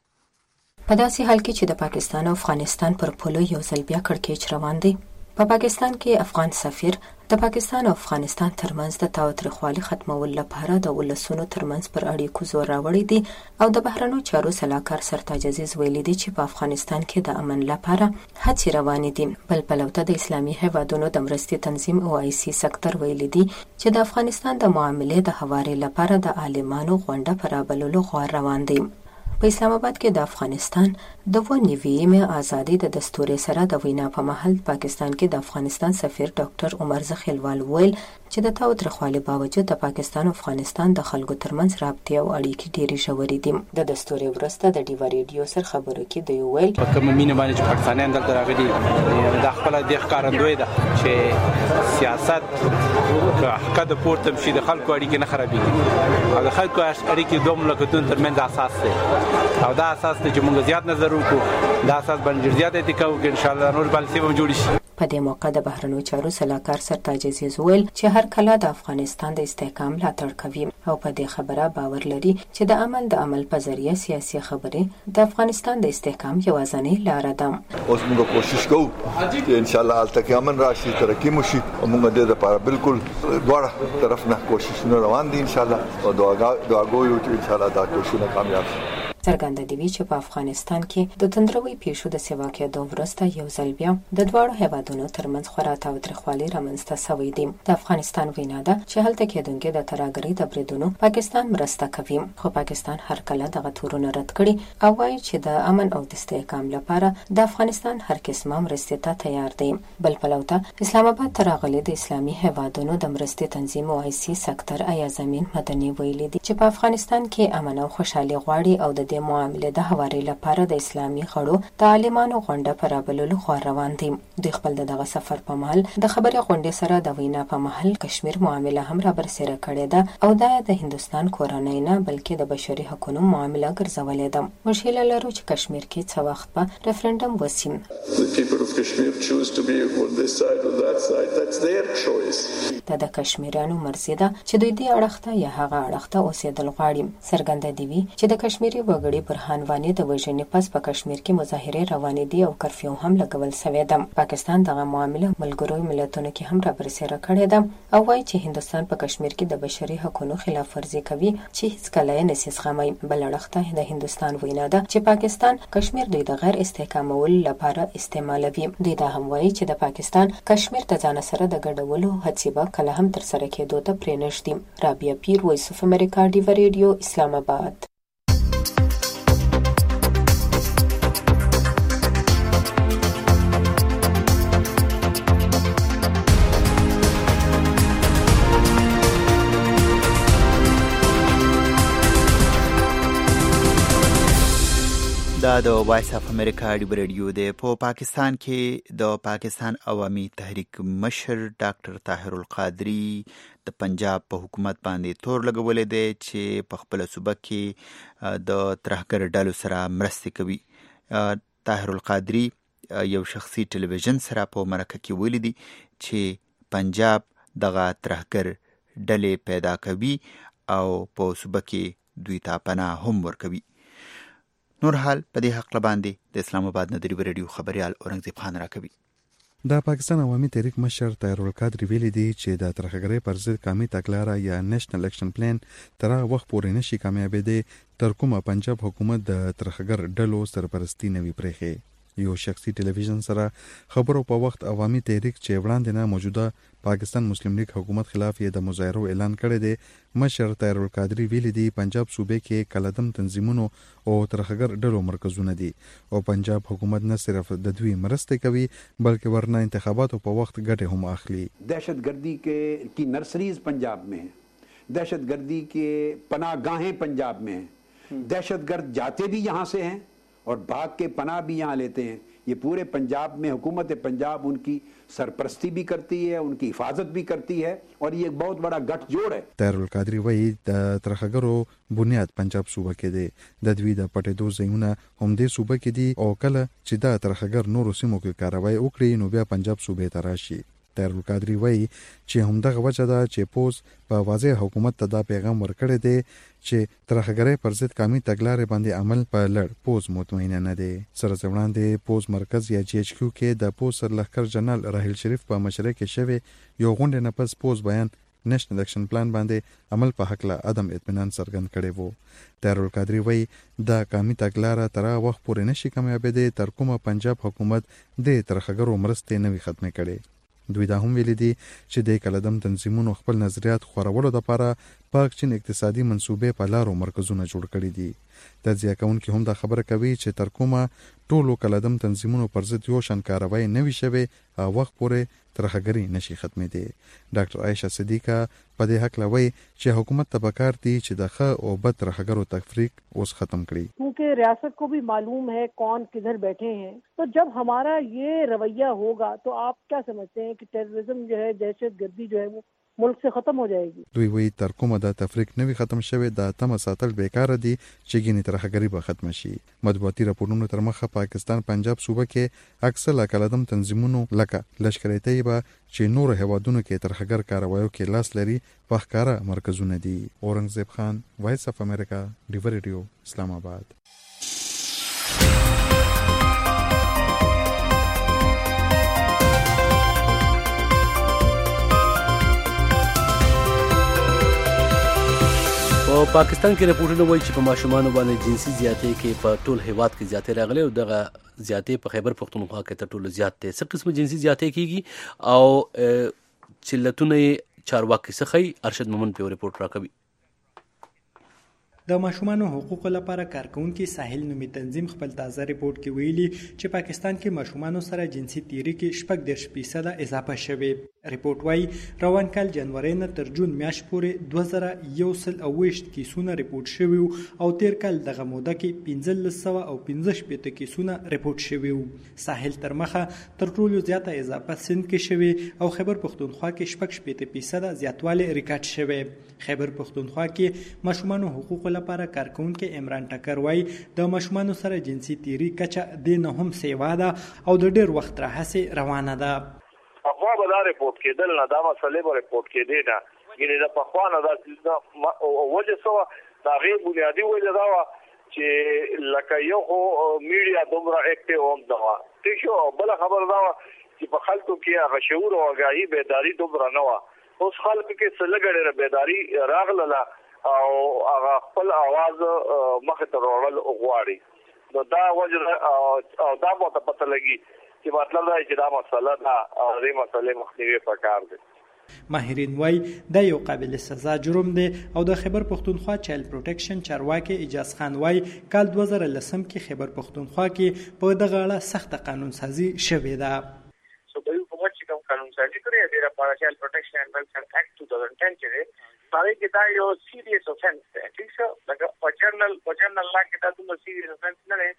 په داسې حال کې چې د پاکستان او افغانستان پر پولو یو ځل بیا کړکېچ روان دی، په پاکستان کې افغان سفیر د پاکستان او افغانستان ترمنځ د تاوتریخوالي ختمولو لپاره د ولسونو ترمنځ پر اړیکو زور راوړی دی او د بهرنیو چارو سلاکار سرتاج عزیز ویلي دی چې په افغانستان کې د امن لپاره هڅې روانې دي. بل پلوته د اسلامي هیوادونو د مرستې تنظیم او آی سی سکتر ویلي دی چې د افغانستان د معاملې د هواري لپاره د عالمانو غونډه پر رابللو غوړ روان دی. په اسلام آباد کې د افغانستان د و نیویمه ازادي د دستور سره د وینا په محل پاکستان کې د افغانستان سفیر ډاکټر عمر زخیلوال ویل چې د تاوتریخوالي باوجود د پاکستان او افغانستان د خلکو ترمنځ رابطې او اړیکې ډېرې ژورې دي. د دستور ورسته د ډیوا ریډیو سره خبرو کې دی ویل په کوم مینه باندې چې پاکستانیان دلته راغلي د خپل د ښکارندوی ده چې سیاست حق د پورته شي د خلکو اړیکې نه خرابېږي او د خلکو اړیکې دوه ملکونو ترمنځ اساس دی او دا اساس ته چې موږ زیات نظر وکړو دا اساس باندې زیات اتکا وکړو ان شاء الله نور پالیسي به جوړ شي. په دې موقع د بهرنیو چارو سلاکار سرتاج عزیز ویل چې هر کله د افغانستان د استحکام ملاتړ کوي او په دې خبره باور لري چې د عمل د عمل په ذریعه سیاسي خبرې د افغانستان د استحکام یوازینۍ لاره ده. اوس موږ کوشش کوو چې ان شاء الله الته امن راشي، ترقی مو شي او موږ دې لپاره بالکل دواړه طرف نه کوششونه روان دي ان شاء الله او دعاګو یو چې ان شاء الله دا کوششونه کامیاب شي. څرګنده دی چې په افغانستان کې د تندروي پیښو د سیوا کېدو وروسته یو ځل بیا د دواړو هیوادونو ترمنځ خورا تاوتریخوالي رامنځته شوې دي. د افغانستان وینا ده چې هلته کېدونکي د ترهګرۍ د بریدونو پاکستان مرسته کوي، خو پاکستان هر کله دغه تورونه رد کړي او وایي چې د امن او د استحکام لپاره د افغانستان هر قسمه مرستې ته تیار دی. بل پلوته اسلام آباد ته راغلي د اسلامي هیوادونو د مرستې تنظیم او آی سی سکتر ایاز امین مدني ویلي دي چې په افغانستان کې امن او خوشحالي غواړي او د د معاملې د هواري لپاره د اسلامي غړو د عالمانو غونډه پر رابللو خور روان دي. د خپل دغه سفر په محل د خبري غونډې سره د وینا په محل کشمیر معامله هم را برسېره کړې ده او دا د هندستان کورنۍ نه بلکې د بشري حقوقو معامله ګرځولې ده. موږ هیله لرو چې کشمیر کې څه وخت په ریفرندم وسیم. دا د کشمیرانو مرزي ده چې دوی دې اړخ ته یا هغه اړخ ته اوسېدل غواړي. څرګنده دی چې د کشمیري وګړي برهان وانی د وژنې پس په کشمیر کې مظاهره روانې دي او کرفیو هم لګول شوی ده. پاکستان دغه معامله ملګرو ملتونو کې هم را برسېره کړې ده او وایي چې هندستان په کشمیر کې د بشري حقوقو خلاف ورزي کوي چې هیڅ کله یې نسي زغمي. بل اړخ ته د هندستان وینا ده چې پاکستان کشمیر دوی د غیر استحکامولو لپاره استعمالوي. دوی دا هم وایي چې د پاکستان کشمیر ته ځان سره د ګډولو هڅې به کله هم تر سره کېدو ته پرې نږدې. رابعه پیر، وایس اف امریکا، ډیوا ریډیو، اسلام آباد. دا د وایس اف امریکا ډیو ریډیو دی. په پاکستان کې د پاکستان عوامي تحریک مشر ډاکټر طاهر القادری د پنجاب په حکومت باندې تور لګولې دی چې په خپل صوبه کې د ترهګر ډلو سره مرستې کوي. طاهر القادری یو شخصي ټلویزیون سره په مرکه کې ویلي دي چې پنجاب دغه ترهګر ډلې پیدا کوي او په صوبه کې دوی ته پناه هم ورکوي. نور حال په دې حق باندې د اسلام آباد نه د ریو ریډیو خبريال اورنګزیب خان راکوي. د پاکستان عوامي تحریک مشر طاهر القادری ویلي دی چې د ترهګرۍ پر ضد قومي تګلاره یا نېشنل اکشن پلان تر وخت پورې نشي کامیابېدی تر کومه پنجاب حکومت د ترهګر ډلو سرپرستی نوي پرېخي. یو شخصي ټلویزیون سره خبرو په وخت عوامي تحریک چې وړاندې نه موجوده پاکستان مسلم لیگ حکومت خلاف یې د مظاهرو اعلان کړی دی. مشر طاهر القادری ویلي دی پنجاب صوبې کې کلدم تنظیمونو او ترهګر ډلو مرکزونه دي او پنجاب حکومت نه صرف د دوی مرستې کوي بلکې ورنه انتخاباتو په وخت ګټه هم اخلي. دہشت گردی کے کی نرسریز پنجاب میں ہیں, دہشت گردی کے پناہ گاہیں پنجاب میں ہیں, دہشت گرد جاتے بھی یہاں سے ہیں اور بھاگ کے پناہ بھی یہاں لیتے ہیں. یہ پورے پنجاب میں حکومت پنجاب ان کی سرپرستی بھی کرتی ہے, ان کی حفاظت بھی کرتی ہے اور یہ ایک بہت بڑا گٹھ جوڑ ہے. طاهر القادری وایي د ترهګرو بنیاد پنجاب صوبه کې دی. د دوی د پټېدو ځایونه هم دې صوبه کې دي او کله چې دا ترهګر نورو سیمو کې کاروای وکړي نو بیا پنجاب صوبې ته راشي. طاهر القادری وایي چې همدغه وجه ده چې پوز په واضح حکومت ته دا پیغام ورکړی دی چې ترهګرۍ پر ضد قومي تګلارې باندې عمل په لړ پوز مطمئنه نه دی. سره وړاندې پوز مرکز یا جی ایچ کیو کې د پوز سرلښکر جنرال راحیل شریف په مشرۍ کې شوی یو غونډې نه پس پوز بیان نېشنل اکشن پلان باندې عمل په حق له عدم اطمینان څرګند کړی وو. طاهر القادری وایي دا قومي تګلاره تر وخت پورې نشي کامیابېدی تر کومه پنجاب حکومت د ترهګرو مرستې نه وي ختمې کړي. دوی دا هم ویلي دي چې د کلدم تنظیمونو خپل نظریات خورولو لپاره پاک چین اقتصادي منصوبې په لارو مرکزونه جوړ کړي دي. تجزیه کوونکي هم دا خبره کوي چې تر کومه ټولو کلدم تنظیمونو پر ضد یو شان کاروایی نه وي شوې او وخت پورې ترهګري نشي ختمېدی. ډاکټر عایشه صدیقه په دې حق لوي چې حکومت ته پکار دي چې د ښه او بد ترهګرو تفریق اوس ختم کړي. کیونکہ ریاست کو بھی معلوم ہے کون کدھر بیٹھے ہیں, تو جب ہمارا یہ رویہ ہوگا تو آپ کیا سمجھتے ہیں کہ ٹیررزم جو ہے, دہشت گردی جو ہے وہ ملک سے ختم ہو جائے گی. دوی وی تر کومه د تفریق نوي ختم شوی د تم ساتل بیکاره دي چې ګینې ترهګری به ختم شي. مطبوعاتي راپورونو تر مخه پاکستان پنجاب صوبه کې اکثر کلدم تنظیمونو لکه لشکر طیبه چې نور هوادونو کې ترهګر کاروایو کې لاس لري په ښکارا مرکزونه دي. اورنګزیب خان, وایس اف امریکا, ډیو ریډیو, اسلام آباد. په پاکستان کې راپورټونه وایي چې په ماشومانو باندې جنسي زیاتې کې په ټول هیواد کې زیاتې راغلي او دغه زیاتې په خیبر پختونخوا کې تر ټولو زیات دي. څه قسم جنسي زیاتې کیږي او چلتونه چارواکي څخه ارشد مومن په ریپورت راکوي. د ماشومانو حقوقو لپاره کارکونکي ساحل نومي تنظیم خپل تازه ریپورت کې ویلي چې پاکستان کې ماشومانو سره جنسي تیری کې شپږ دېرش فیصده اضافه شوې. ریپورت وایي روان کال جنوري نه تر جون میاشت پورې دوه زره یو سل او ویشت کیسونه ریپورت شوي او تیر کال دغه موده کې پنځلس سوه او پنځه شپېته کیسونه ریپورت شوي وو. ساحل تر مخه تر ټولو زیاته اضافه سند کې شوې او خیبر پختونخوا کې شپږ شپېته فیصده زیاتوالی ریکارډ شوی. خیبر پختونخوا کې ماشومانو حقوقو لپاره کارکونکي عمران ټکر وایي د ماشومانو سره جنسي تیری کچه د نه هم سیوا ده او د ډېر وخت راهیسې روانه ده. پخوا به دا ریپورټ کېدل نه, دا مسلې به ریپورټ کېدې نه, یعنې د پخوا نه دا وجه څه وه, د هغې بنیادي وجه دا وه چې لکه یو خو میډیا دومره اکټیو هم نه وه, ټیک شو, او بله خبره دا وه چې په خلکو کې هغه شعور او آګاهي بیداري دومره نه وه. اوس خلکو کې څه لږه ډېره بیداري راغله او هغه خپل اواز مخې ته وړل غواړي. نو دا وجه او دا به ته پته لګي چې مطلب دا چې دا مسله ده او دې مسلې مخنیوي پکار دی. ماهرین وایي دا یو قابل سزا جرم دی او د خیبر پختونخوا چایلډ پروټیکشن چارواکي اجاز خان وایي کال دوه زره لسم کې خیبر پختونخوا کې په دغه اړه سخته قانون سازي شوې ده. صوبایي حکومت چې کوم قانون سازي کړی دی د چایلډ پروټیکشن اینڈ ویلفیر ایکټ دوه هزار دس کې دی, هغه کې دا یو سیریس اوفنس دی. ٹھیک شه, لکه په جنرال په جنرال لا کې دا دومره سیریس اوفنس نه دی,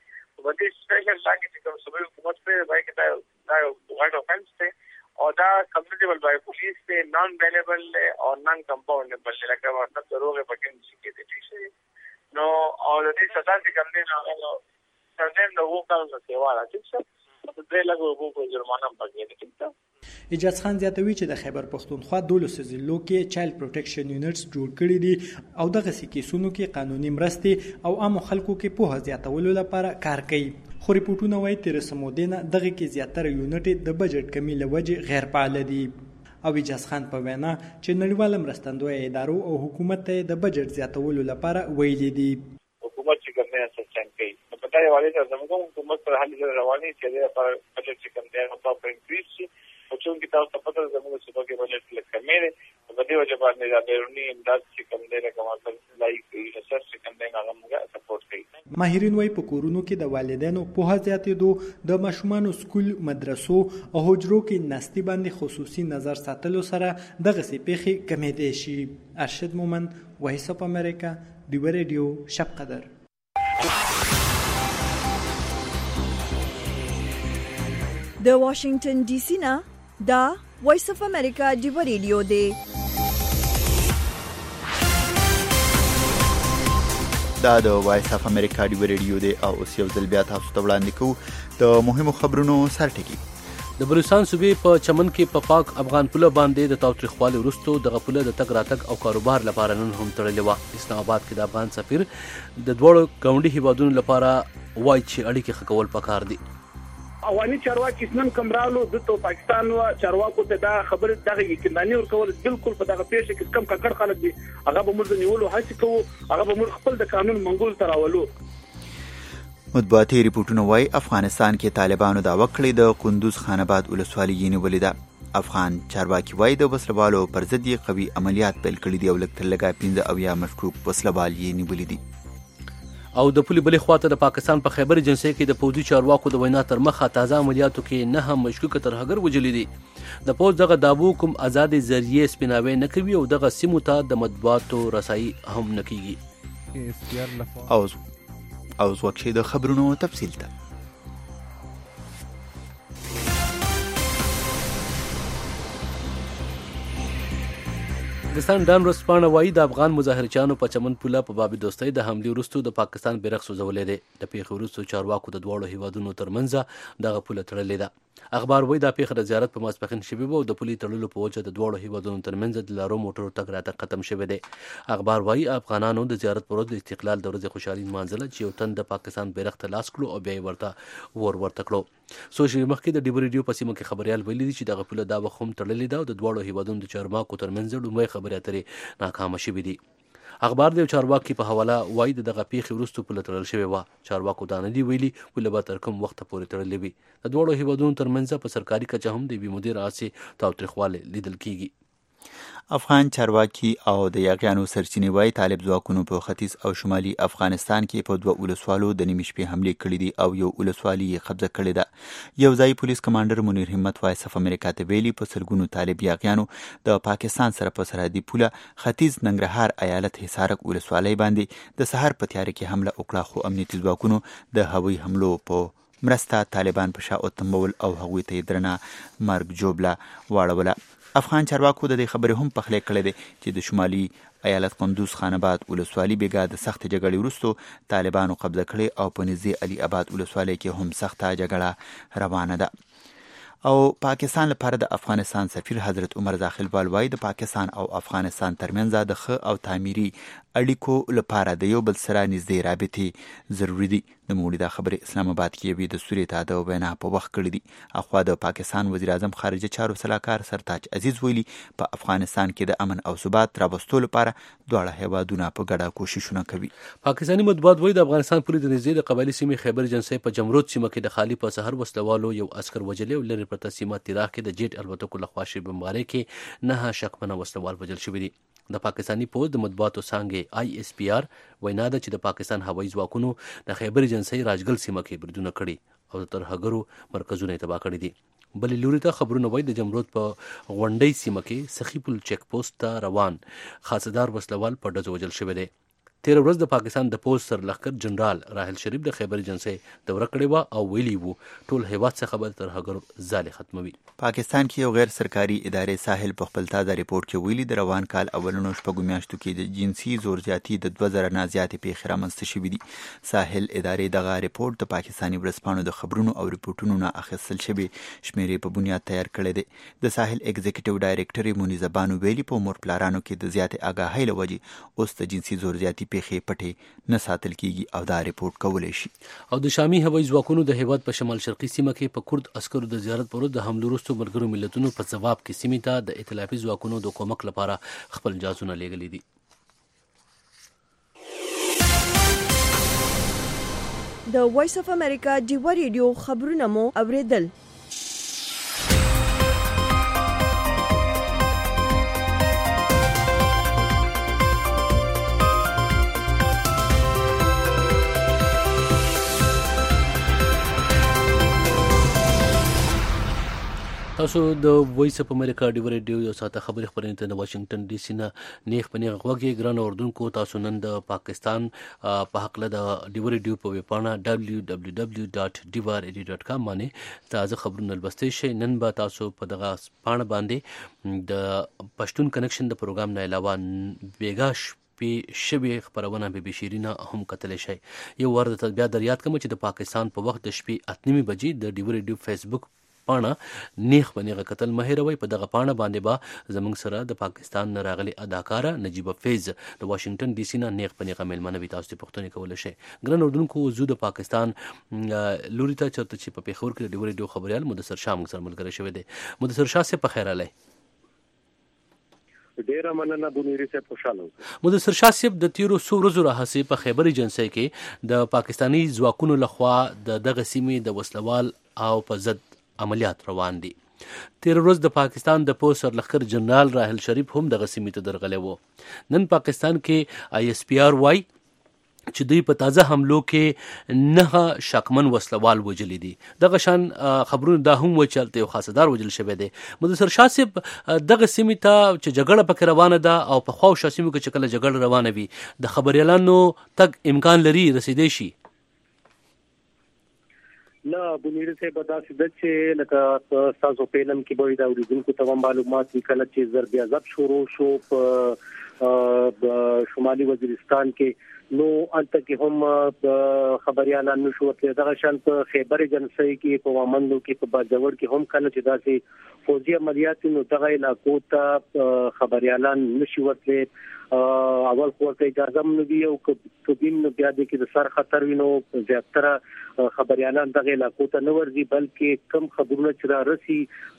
په دې سپیشل لا کې چې کوم صوبایي حکومت په وایي کې دا دا غټ اوفنس دی او دا کمیونټیبل بای پولیس ته نان ویلیبل او نان کمپاونډبل لکه ورته دروغه پکې نشي کېدی شي نو او د دې سزا چې کوم دی نو څنګه نو وکړل څه واره چې څه دې لګو وګورو جرمانه پکې کېږي. اجاز خان زیاتوي چې د خیبر پښتونخوا دولس ضلعو کې چایلډ پروټیکشن یونټس جوړ کړي دي او دغه کیسونو کې قانوني مرستې او عام خلکو کې پوهه زیاتولو لپاره کار کوي. خو ریپورتونه وايي تر سمودنه دغه کې زیاتره یونټ د بجټ کمی له وجې غیر فعال دي. او اجاز خان په وینا چې نړیوال مرستندوی ادارو او حکومت ته د بجټ زیاتولو لپاره ویلي دي. حکومت چې کومه اسسټنټ کوي په پټای والي ته زموږ حکومت پر حل رواني چې د پر بجټ چې کوم دی هغه په انکریز شي او چې کی تاسو په پټه زموږ صوبه کې بجټ لکه کمې په دې وجه باندې د بیرونی امداد چې کوم دی لکه مثلا لایک ریسرچ چې کوم دی هغه موږ سپورټ کوي. ماهرین وايي په کورونو کې د والدینو په زیاتېدو د ماشومانو سکول مدرسو او حجرو کې نستي باندې خصوصي نظر ساتلو سره دغه سي پیخي کمېدې شي. ارشد مومن وایس اپ امریکا دی ریډیو شب قدر. د واشنگټن ډي سي نه دا وایس اف امریکا دی ریډیو دی. دا د وایس اف امریکا دی ریډیو دی او اوس یو ځل بیا تاسو ته وړاندې کوو د مهمو خبرونو سرټکی. د بلوچستان صوبې په چمن کې په پاک افغان پوله باندې د تاوتریخوالي وروسته دغه پوله د تګ راتګ او کاروبار لپاره نن هم تړلې وه. اسلام آباد کې د افغان سفیر د دواړو ګاونډي هیوادونو لپاره وایي چې اړیکې ښه کول پکار دي. افغاني چارواکي نن کمرالو د پاکستان او چارواکو ته دا خبره دغه یقیني ورکول بالکل په دغه پیښه کې کم ککړ خلک دي هغه به موږ نیولو هڅه کوو هغه به موږ خپل د قانون منګول تراولو. مطبوعاتي ریپورتونه وايي افغانستان کې طالبانو دعوه کړې د قندوز خان آباد ولسوالۍ نیولې ده. افغان چارواکي وايي د وسلوالو پر ضد یې قوي عملیات پیل کړي دي او لږ تر لږه پنځه اویا مشکوک وسلوال یې نیولي دي. او د پولې بلې خواته د پاکستان په خیبر جنسي کې د پوځي چارواکو د وینا تر مخه تازه عملیاتو کې نه هم مشکوک ترهګر وجلې دي. د پوځ دغه دابو کوم آزاد ذریعہ سپیناوي نه کوي او دغه سیمو ته د مطبوعاتو رسایي هم نه کیږي. او او وکشي د خبرونو تفصیل ته پاکستان ډان ورځپاڼه وایي د افغان مظاهرچیانو په چمن پوله په باب دوستۍ د حملې وروسته د پاکستان بیرغ سوځولی دی. د پیښې وروسته چارواکو د دواړو هیوادونو ترمنځ دغه پوله تړلې ده. اخبار وایي دا پیښه د زیارت په ماسپښین شوې وه او د پولې تړلو په وجه د دواړو هیوادونو ترمنځ د لارو موټرو تګ راتګ ختم شوی دی. اخبار وایي افغانانو د زیارت پر ورځ د استقلال د ورځې خوشحالي نمانځله چې یو تن د پاکستان بیرغ ته لاس کړو او بیا یې ورته ور ورته کړو. څو شېبې مخکې د ډي بي ریډیو په سیمه کې خبریال ویلي دي چې دغه پوله دا وخت هم تړلې ده او د دواړو هیوادونو د چارواکو ترمنځ لومړی خبرې اترې ناکامه شوې دي. اخبار د چارواکي په حواله وایي دغه پیښې وروسته پوله تړل شوې وه. چارواکو دا نه دي ویلي پوله به تر کوم وخته پورې تړلې وي. د دواړو هیوادونو ترمنځ په سرکاري کچه هم د یوې مودې راهیسې تاوتریخوالی لیدل کیږي. افغان چارواکي او د یاغیانو سرچینې وایي طالب ځواکونو په ختیځ او شمالي افغانستان کې په دوه ولسوالو د نیمې شپې حملې کړې دي او یو ولسوالي یې قبضه کړې ده. یو ځای پولیس کمانډر منیر همت وایس اف امریکا ته ویلي په سلګونو طالب یاغیانو د پاکستان سره په سرحدي پوله ختیځ ننګرهار ایالت حصارک ولسوالۍ باندې د سهار په تیاره کې حمله وکړه خو امنیتي ځواکونو د هوایي حملو په مرسته طالبان په شا وتمبول او هغوی ته یې درنه مرګ جوړه واړوله. افغان چارواکو د دې خبرې هم پخلی کړی دی چې د شمالي ایالت قندوز خان آباد ولسوالي بیګا د سخت جګړې وروسته طالبانو قبضه کړې او په نږدې علي آباد ولسوالۍ کې هم سخته جګړه روانه ده. او پاکستان لپاره د افغانستان سفیر حضرت عمر داخلوال وایي د پاکستان او افغانستان ترمنځ د ښه او تعمیري اړیکو لپاره د یو بل سره نږدې رابطې ضروري دي. د موړي دا خبرې اسلام آباد کې یوې د سورې ته د وینا په وخت کړي دي. اخوا د پاکستان وزیر اعظم خارجه چارو سلاکار سرتاج عزیز ویلي په افغانستان کې د امن او ثبات راوستو لپاره دواړه هیوادونه په ګډه کوششونه کوي. پاکستاني مطبوعات وایي د افغانستان پولې د نږدې د قبایلي سیمې خیبر جنسي په جمرود سیمه کې د خالي په سحر وسلوالو یو عسکر وجلې او لرې پرته سیمه تیراغ کې د جیټ الوتکو لخوا شوې بمبارۍ کې نه شکمنه وسلوال وژل شوي دي. د پاکستاني پوځ د مطبوعاتو څانګې آی اس پی آر وینا ده چې د پاکستان هوایي ځواکونو د خیبر جنسي راجګل سیمه کې بریدونه کړي او د ترهګرو مرکزونه یې تباه کړي دي. بلې لوري ته خبرونه وایي د جمرود په غونډۍ سیمه کې سخي پل چیک پوسټ ته روان خاصدار وسلوال په ډزو وژل شوی دی. تیر ورځ د پاکستان د پوز سرلښکر جنرال راحل شریف د خیبر ایجنسۍ دوره کړې وه او ویلي وو ټول هیواد څخه به ترهګرو ځالې ختموي. پاکستان کې یو غیر سرکاري ادارې ساحل په خپل تازه ریپورت کې ویلي د روان کال اولنو شپږو میاشتو کې د جنسي زور زیاتي د دوه زره نه زیاتې پیښې رامنځته شوي دي. ساحل ادارې دغه ریپورت د پاکستاني ورځپاڼو د خبرونو او ریپورټونو نه اخیستل شوي شمیرې په بنیاد تیار کړی دی. د ساحل اګزیکټیو ډایرکټر مونیزه بانو ویلي په مور پلارانو کې د زیاتې آګاهۍ له وجې اوس د جنسي زور زیاتي پیښې پټې نه ساتل کیږي او دا ریپورت کولی شي. او د شامي هوایي ځواکونو د هیواد په شمال شرقي سیمه کې په کورد عسکرو د زیارت پر ورځ د حملو وروسته ملګرو ملتونو په ځواب کې سیمې ته د ائتلافي ځواکونو د کومک لپاره خپل جهازونه لیږلي دي. د وایس اف امریکا ډیوا ریډیو خبرونه مو اوریدل. تاسو د وایس اف امریکا ډیوا ریډیو یو ساعته خبري خبرونه ته د واشنگټن ډي سي نه نیغ په نیغ غوږی ګران اوردونکو. تاسو نن د پاکستان په حق له د ډیوا ریډیو په ویبپاڼه دبلیو دبلیو دبلیو ډاټ ډیوا ریډیو ډاټ کام باندې تازه خبرونه لوستئ شئ. نن به تاسو په دغه پاڼه باندې د پښتون کنکشن د پروګرام نه علاوه بیګاش په شبي خبرونه به بشیرینه هم کتل شي. یو ورته بیا در یاد کوم چې د پاکستان په وخت د شپې اته نیمه بجې د ډیوا ریډیو فیسبوک پاڼه نیغ بنیغه کتل مهیروي. په دغه پاڼه باندې با زمونږ سره د پاکستان نه راغلي اداکاره نجیبه فیض د واشنگټن ډي سي نه نیغ بنیغه ملمنه وي. تاسو ته پوښتنه کول شي. ګران اردوونکو زو د پاکستان لوري ته چرته چې په پیښور کې د ډیو ریډیو خبريال مدثر شاه موږ سره ملګری شوی دی. مدثر شاه سه په خیر علي. ډیره مننه بونیری صاحب، خوشاله اوسئ. مدثر شاه صاحب د تیرو څو ورځو راهیسې په خیبر ایجنسۍ کې د پاکستانی ځواکونو لخوا د دغه سیمې د وسلوال او په ضد عملیات روان دي. تیر ورځ د پاکستان د پوز سرلښکر جنرال راحل شریف هم دغه سیمې ته درغلی وو. نن پاکستان کې آی ایس پی آر وايي چې دوی په تازه حملو کې نه شکمن وسلوال وجلی دي. دغه شان خبرونه دا هم و چې یو خاصدار وجل شوی دی. مدثر شاه صاحب دغه سیمې ته چې جګړه پکې روانه ده او په خوا او شا سیمو کې چې کله جګړه روانه وي د خبريالانو تګ امکان لري رسیدي شي. نه بونیری صاحب دا سده چې لکه تاسو په علم کې به دا اوریدونکو ته معلومات وکړه چې ضرب عذاب شروع شو په شمالي وزیرستان کې. نو انت کې هم خبريالان نشو ته دغه شان په خیبر ایجنسۍ کې په وامندو کې په باجوړ کې هم کله چې داسې فوجي عملیات نو دغه علاقو ته خبريالان نشي ورته اول خو ته اجازه مونږ دی او کبین نو بیا د کې د سر خطر وینو زیاتره خبريالان دغه علاقو ته نه ورځي بلکې کم خبرونه چې را رسي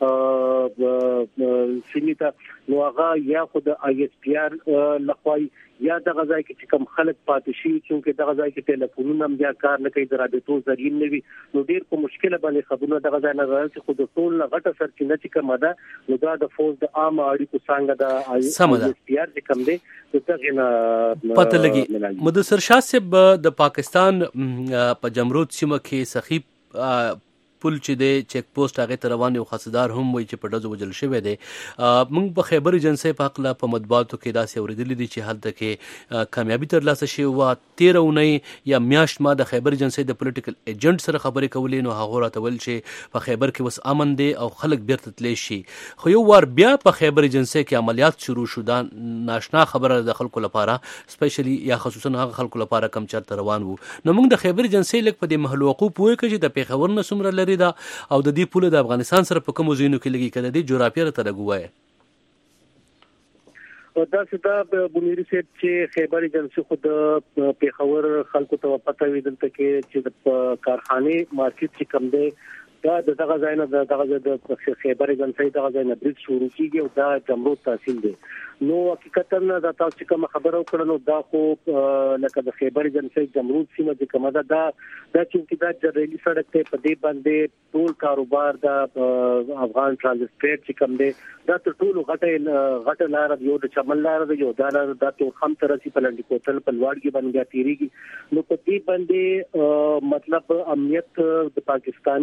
سیمیتا نو هغه یا خود آی ایس پی آر لخوای یا د غزای کې کوم خلک پاتې شي چې د غزای کې ټلیفونونه هم بیا کار نه کوي د رابطو ذریعہ نه وي نو ډیر په مشکله باندې خبرونه د غزای نه راځي خو د ټول غټه سرچینه چې کومه ده نو دا د فوز د عام اړیکو څنګه د آی ایس پی آر کوم دی پته لګي. مدثر شاه صاحب د پاکستان په جمرود سیمه کې سخی پل چې دی چیک پوسټ هغه ته روان یو خاصدار هم وایي چې په ډزو وجل شوی دی. موږ په خیبر ایجنسۍ په حق له په مطبوعاتو کې داسې اورېدلي دي چې هلته کې کامیابي ترلاسه شوې وه. تېره اونۍ یا میاشت ما د خیبر ایجنسۍ د پولیټیکل ایجنټ سره خبرې کولې نو هغه راته ویل چې په خیبر کې اوس امن دی او خلک بیرته تللی شي. خو یو وار بیا په خیبر ایجنسۍ کې عملیات شروع شو. دا ناشنا خبره د خلکو لپاره سپیشلی یا خصوصا هغه خلکو لپاره کم چرته روان وو. نو موږ د خیبر ایجنسۍ لږ په دې محل وقوف پوهې کړو چې د پیښور نه څومره لرې ده او د دې پوله د افغانستان سره په کوم ځایونو کې لګي کړه دي جغرافیه ته لګوي. دا ستا بونیری صاحب چې خیبر ایجنسۍ خود پیښور خلکو ته پته وي دلته کې چې د کارخانه مارکیټ چې کم دی دا دغه ځای نه دغه د خیبر ایجنسۍ دغه ځای نه بریټ شروع کیږي او دا جمرود تحصیل دی. نو حقیقتا دا تاسو کوم خبره وکړه نو دا خو لکه د خیبر ایجنسۍ جمرود سیمه چې کومه ده دا دا چې دا جرلی سړک ته په دې باندې ټول کاروبار د افغان ترانسپورت چې کوم دی دا ټول غټه غټه لار یو د چمن لار دی یو دا لار د تو خم ترسي په لنډي کوتل په لوړګي باندې تیریږي. نو په دې باندې مطلب امنیت د پاکستانی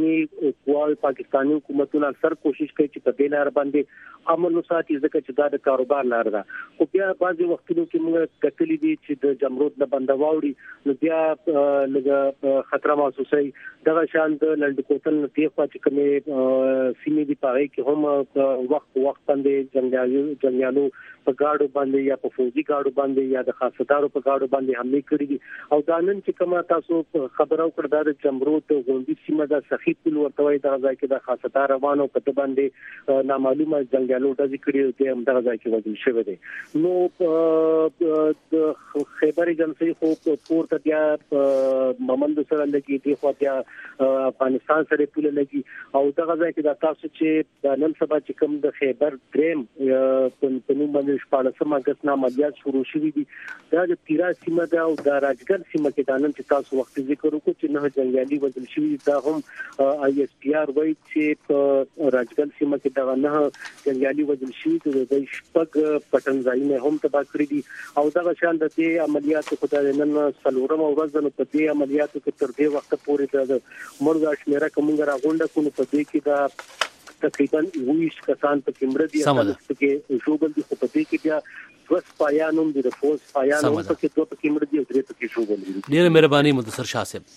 قواوی پاکستاني حکومتونه اکثر کوشش کوي چې په دې لار باندې امن وساتي ځکه چې دا د کاروبار لار ده. خو بیا بعضې وختونو کې موږ کتلي دي چې د جمرود نه بنده واوړي نو بیا لږه خطره محسوسوي. دغه شان د لنډ کوتل نه دېخوا چې کومې سیمې دي په هغې کې هم وخت په وخت باندې جنګیالو جنګیالو په ګاډو باندې یا په فوجي ګاډو باندې یا د خاصدارو په ګاډو باندې حملې کړي دي. او دا نن چې کومه تاسو خبره وکړه دا د جمرود د غونډي سیمه د سخی پل ورته وایي دغه ځای کې د خاصدار روانو په د باندې نامعلومه جنګیالو ډزې کړي دي هم دغه ځای کې وژل شوی دی. نو د خیبر ایجنسۍ خو پورته بیا ممند سره لګي دی خو بیا افغانستان سره پوله لګي او دغه ځای کې د تاسو چې د نن سبا چې کوم د خیبر دریم په نوم باندې شپاړسم اګست نه عملیات شروع شوي دي دا د تیرا سیمه ده او د راجګر سیمه کې د نن چې تاسو وخت ذکر وکړو چې نه جنګیالي وژل شوي دا هم آی اس پی آر وایي چې په راجګر سیمه کې دغه نه جنګیالي وژل شوي دي د شپږ پټنځایونه هم تباه کړي دي او دغه شان د دې عملیاتو خو د نن څلورمه ورځ ده نو په دې عملیاتو کې تر دې وخته پورې د مړو شمېره که موږ راغونډه کړو په دې کې د تقریبا ویش کسان په کې مړه دي او کې ژوبل دي خو په دې کې بیا دوه سپایان هم دي د فوز سپایان هم په کې دوه په کې مړه دي او درې په کې ژوبل دي. ډېره مهرباني مدثر شاه صاحب.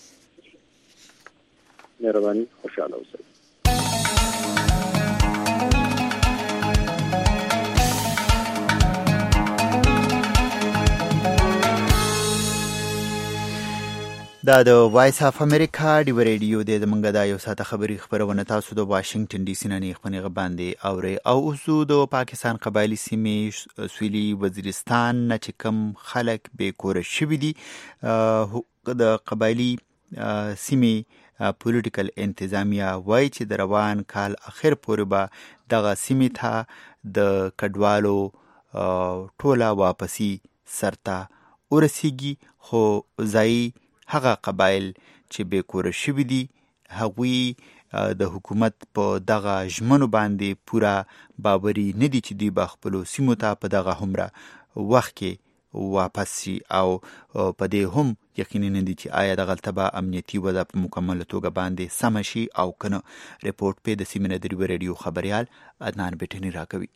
مهرباني خوشاله اوسئ. دا د وایس اف امریکا ډیو ریډیو د منګه دا یو ساته خبري خبرونه تاسو د واشنگټن ډي سي نه خپنه باندې اوري او اوسو د پاکستان قبایلی سیمې سویلي وزیرستان نه چې کم خلک به کور شوي دي د قبایلی سیمې پولیټیکل انتظامیه وایي چې د روان کال اخر پورې به دغه سیمې ته د کډوالو ټوله واپسی سرته ورسیږي خو ځای هغه قبایل چې به کور شوي دي هغوی د حکومت په دغه ژمنو باندې پوره باوري نه دي چې دوی به خپلو سیمو ته په دغه هومره وخت کې واپس شي او په دې هم یقیني نه دي چې آیا دغلته به امنیتي وضع په مکمله توګه باندې سمه شي او کنه. رپورټ په د سیمې نه د ریو ریډیو خبریال عدنان بیټنی راکوي.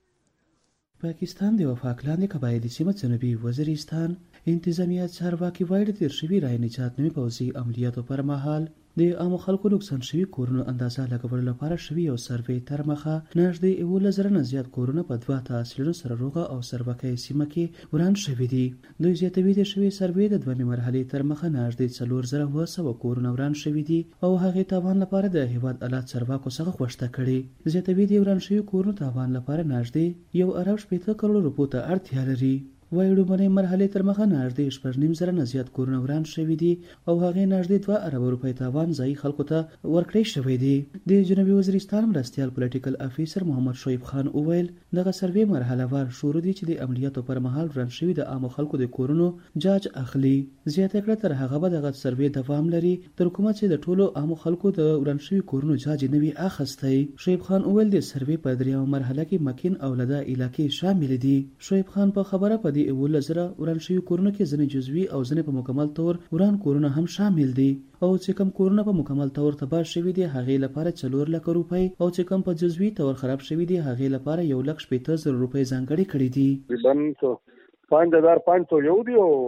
پاکستان د وفاق لاندې قبایلی سیمه جنوبي وزیرستان انتظامیه چارواکي وایي د تیر شوي رای نجات نومي پوځي عملیاتو پر مهال د عامو خلکو نقصان شوي کورونو اندازه لګولو لپاره شوي یو سروې تر مخه نږدې اوولس زره نه زیات کورونه په دوه تحصیلونو سره روغه او سروکۍ سیمه کې وران شوي دي. دوی زیاتوي د شوي سروې د دویمې مرحلې تر مخه نږدې څلور زره اوه سوه کورونه وران شوي دي او هغې تاوان لپاره د هیواد اعلی چارواکو څخه غوښتنه کړې. زیاتوي د وران شوي کورونو تاوان لپاره نږدې یو ارب شپېته کروړو روپو ته اړتیا لري. وایي لومړنۍ مرحلې تر مخه نږدې شپږ نیم زره نه زیات کورونه وران شوي دي او هغې نږدې دوه اربه روپۍ تاوان ځایي خلکو ته ورکړی شوی دی. د جنوبي وزیرستان مرستیال پولیټیکل افیسر محمد شعیب خان وویل دغه سروې مرحله وار شروع دي چې د عملیاتو پر مهال وران شوي د عامو خلکو د کورونو جاج اخلي. زیاته کړه تر هغه به دغه سروې دوام لري تر کومه چې د ټولو عامو خلکو د وران شوي کورونو جاج نه وي اخیستی. شعیب خان وویل د سروې په دریمه مرحله کې مکین او لدا علاقې شامل دي. شعیب خان په خبره په دې اوولس زره وران شوي کورونو کې ځینې جزوي او ځینې په مکمل طور وران کورونه هم شامل دي او چې کوم کورونه په مکمل طور تباه شوي دي هغې لپاره څلور لکه روپۍ او چې کوم په جزوي طور خراب شوي دي هغې لپاره یو لک شپېته زره روپۍ ځانګړې کړي دي. پنځه هزار پنځه سوه یو دي او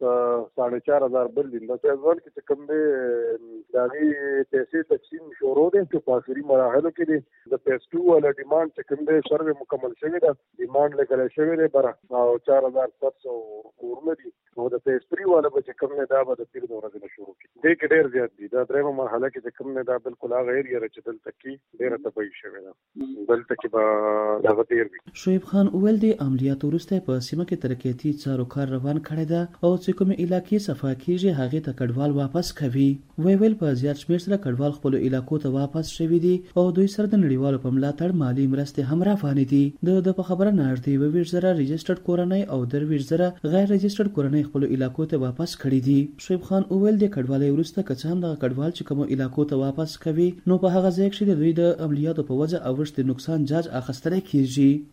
ساڑھے چار هزار بل دي. د ځوان کې چې کوم دی د هغې پیسې تقسیم شروع دی چې په آخري مراحلو کې دي. د پیس ټو والا ډیمانډ چې کوم دی سروې مکمل شوی ده ډیمانډ لګلی شوی دی بره او چار هزار سات سو کورونه دي او د پیس تھری والا به چې کوم دی دا به د پیر د ورځې نه شروع کړي. دې کې ډېر زیات دي. دا درېیمه مرحله کې چې کوم دی دا بالکل هغه ایریا ده چې دلته کې ډېره تباهي شوې ده دلته کې به دغه ډېر وي. شعیب خان وویل د عملیاتو وروسته په سیمه کې ترقیاتي چارو کار روان کړی ده او چې کومې علاقې صفا کېږي هغې ته کډوال واپس کوي. وی ویل په زیات شمېر سره کډوال خپلو علاقو ته واپس شوي دي او دوی سره د نړیوالو په ملاتړ مالي مرستې هم روانې دي. د ده په خبره نږدې اوه ویشت زره رجسټرډ کورنۍ او درویشت زره غیر رجسټرډ کورنۍ خپلو علاقو ته واپس کړي دي. شعیب خان وویل د کډوالۍ وروسته که څه هم دغه کډوال چې کومو علاقو ته واپس کوي نو په هغه ځای کښې د دوی د عملیاتو په وجه اوښتې نقصان جاج اخیستلی کېږي.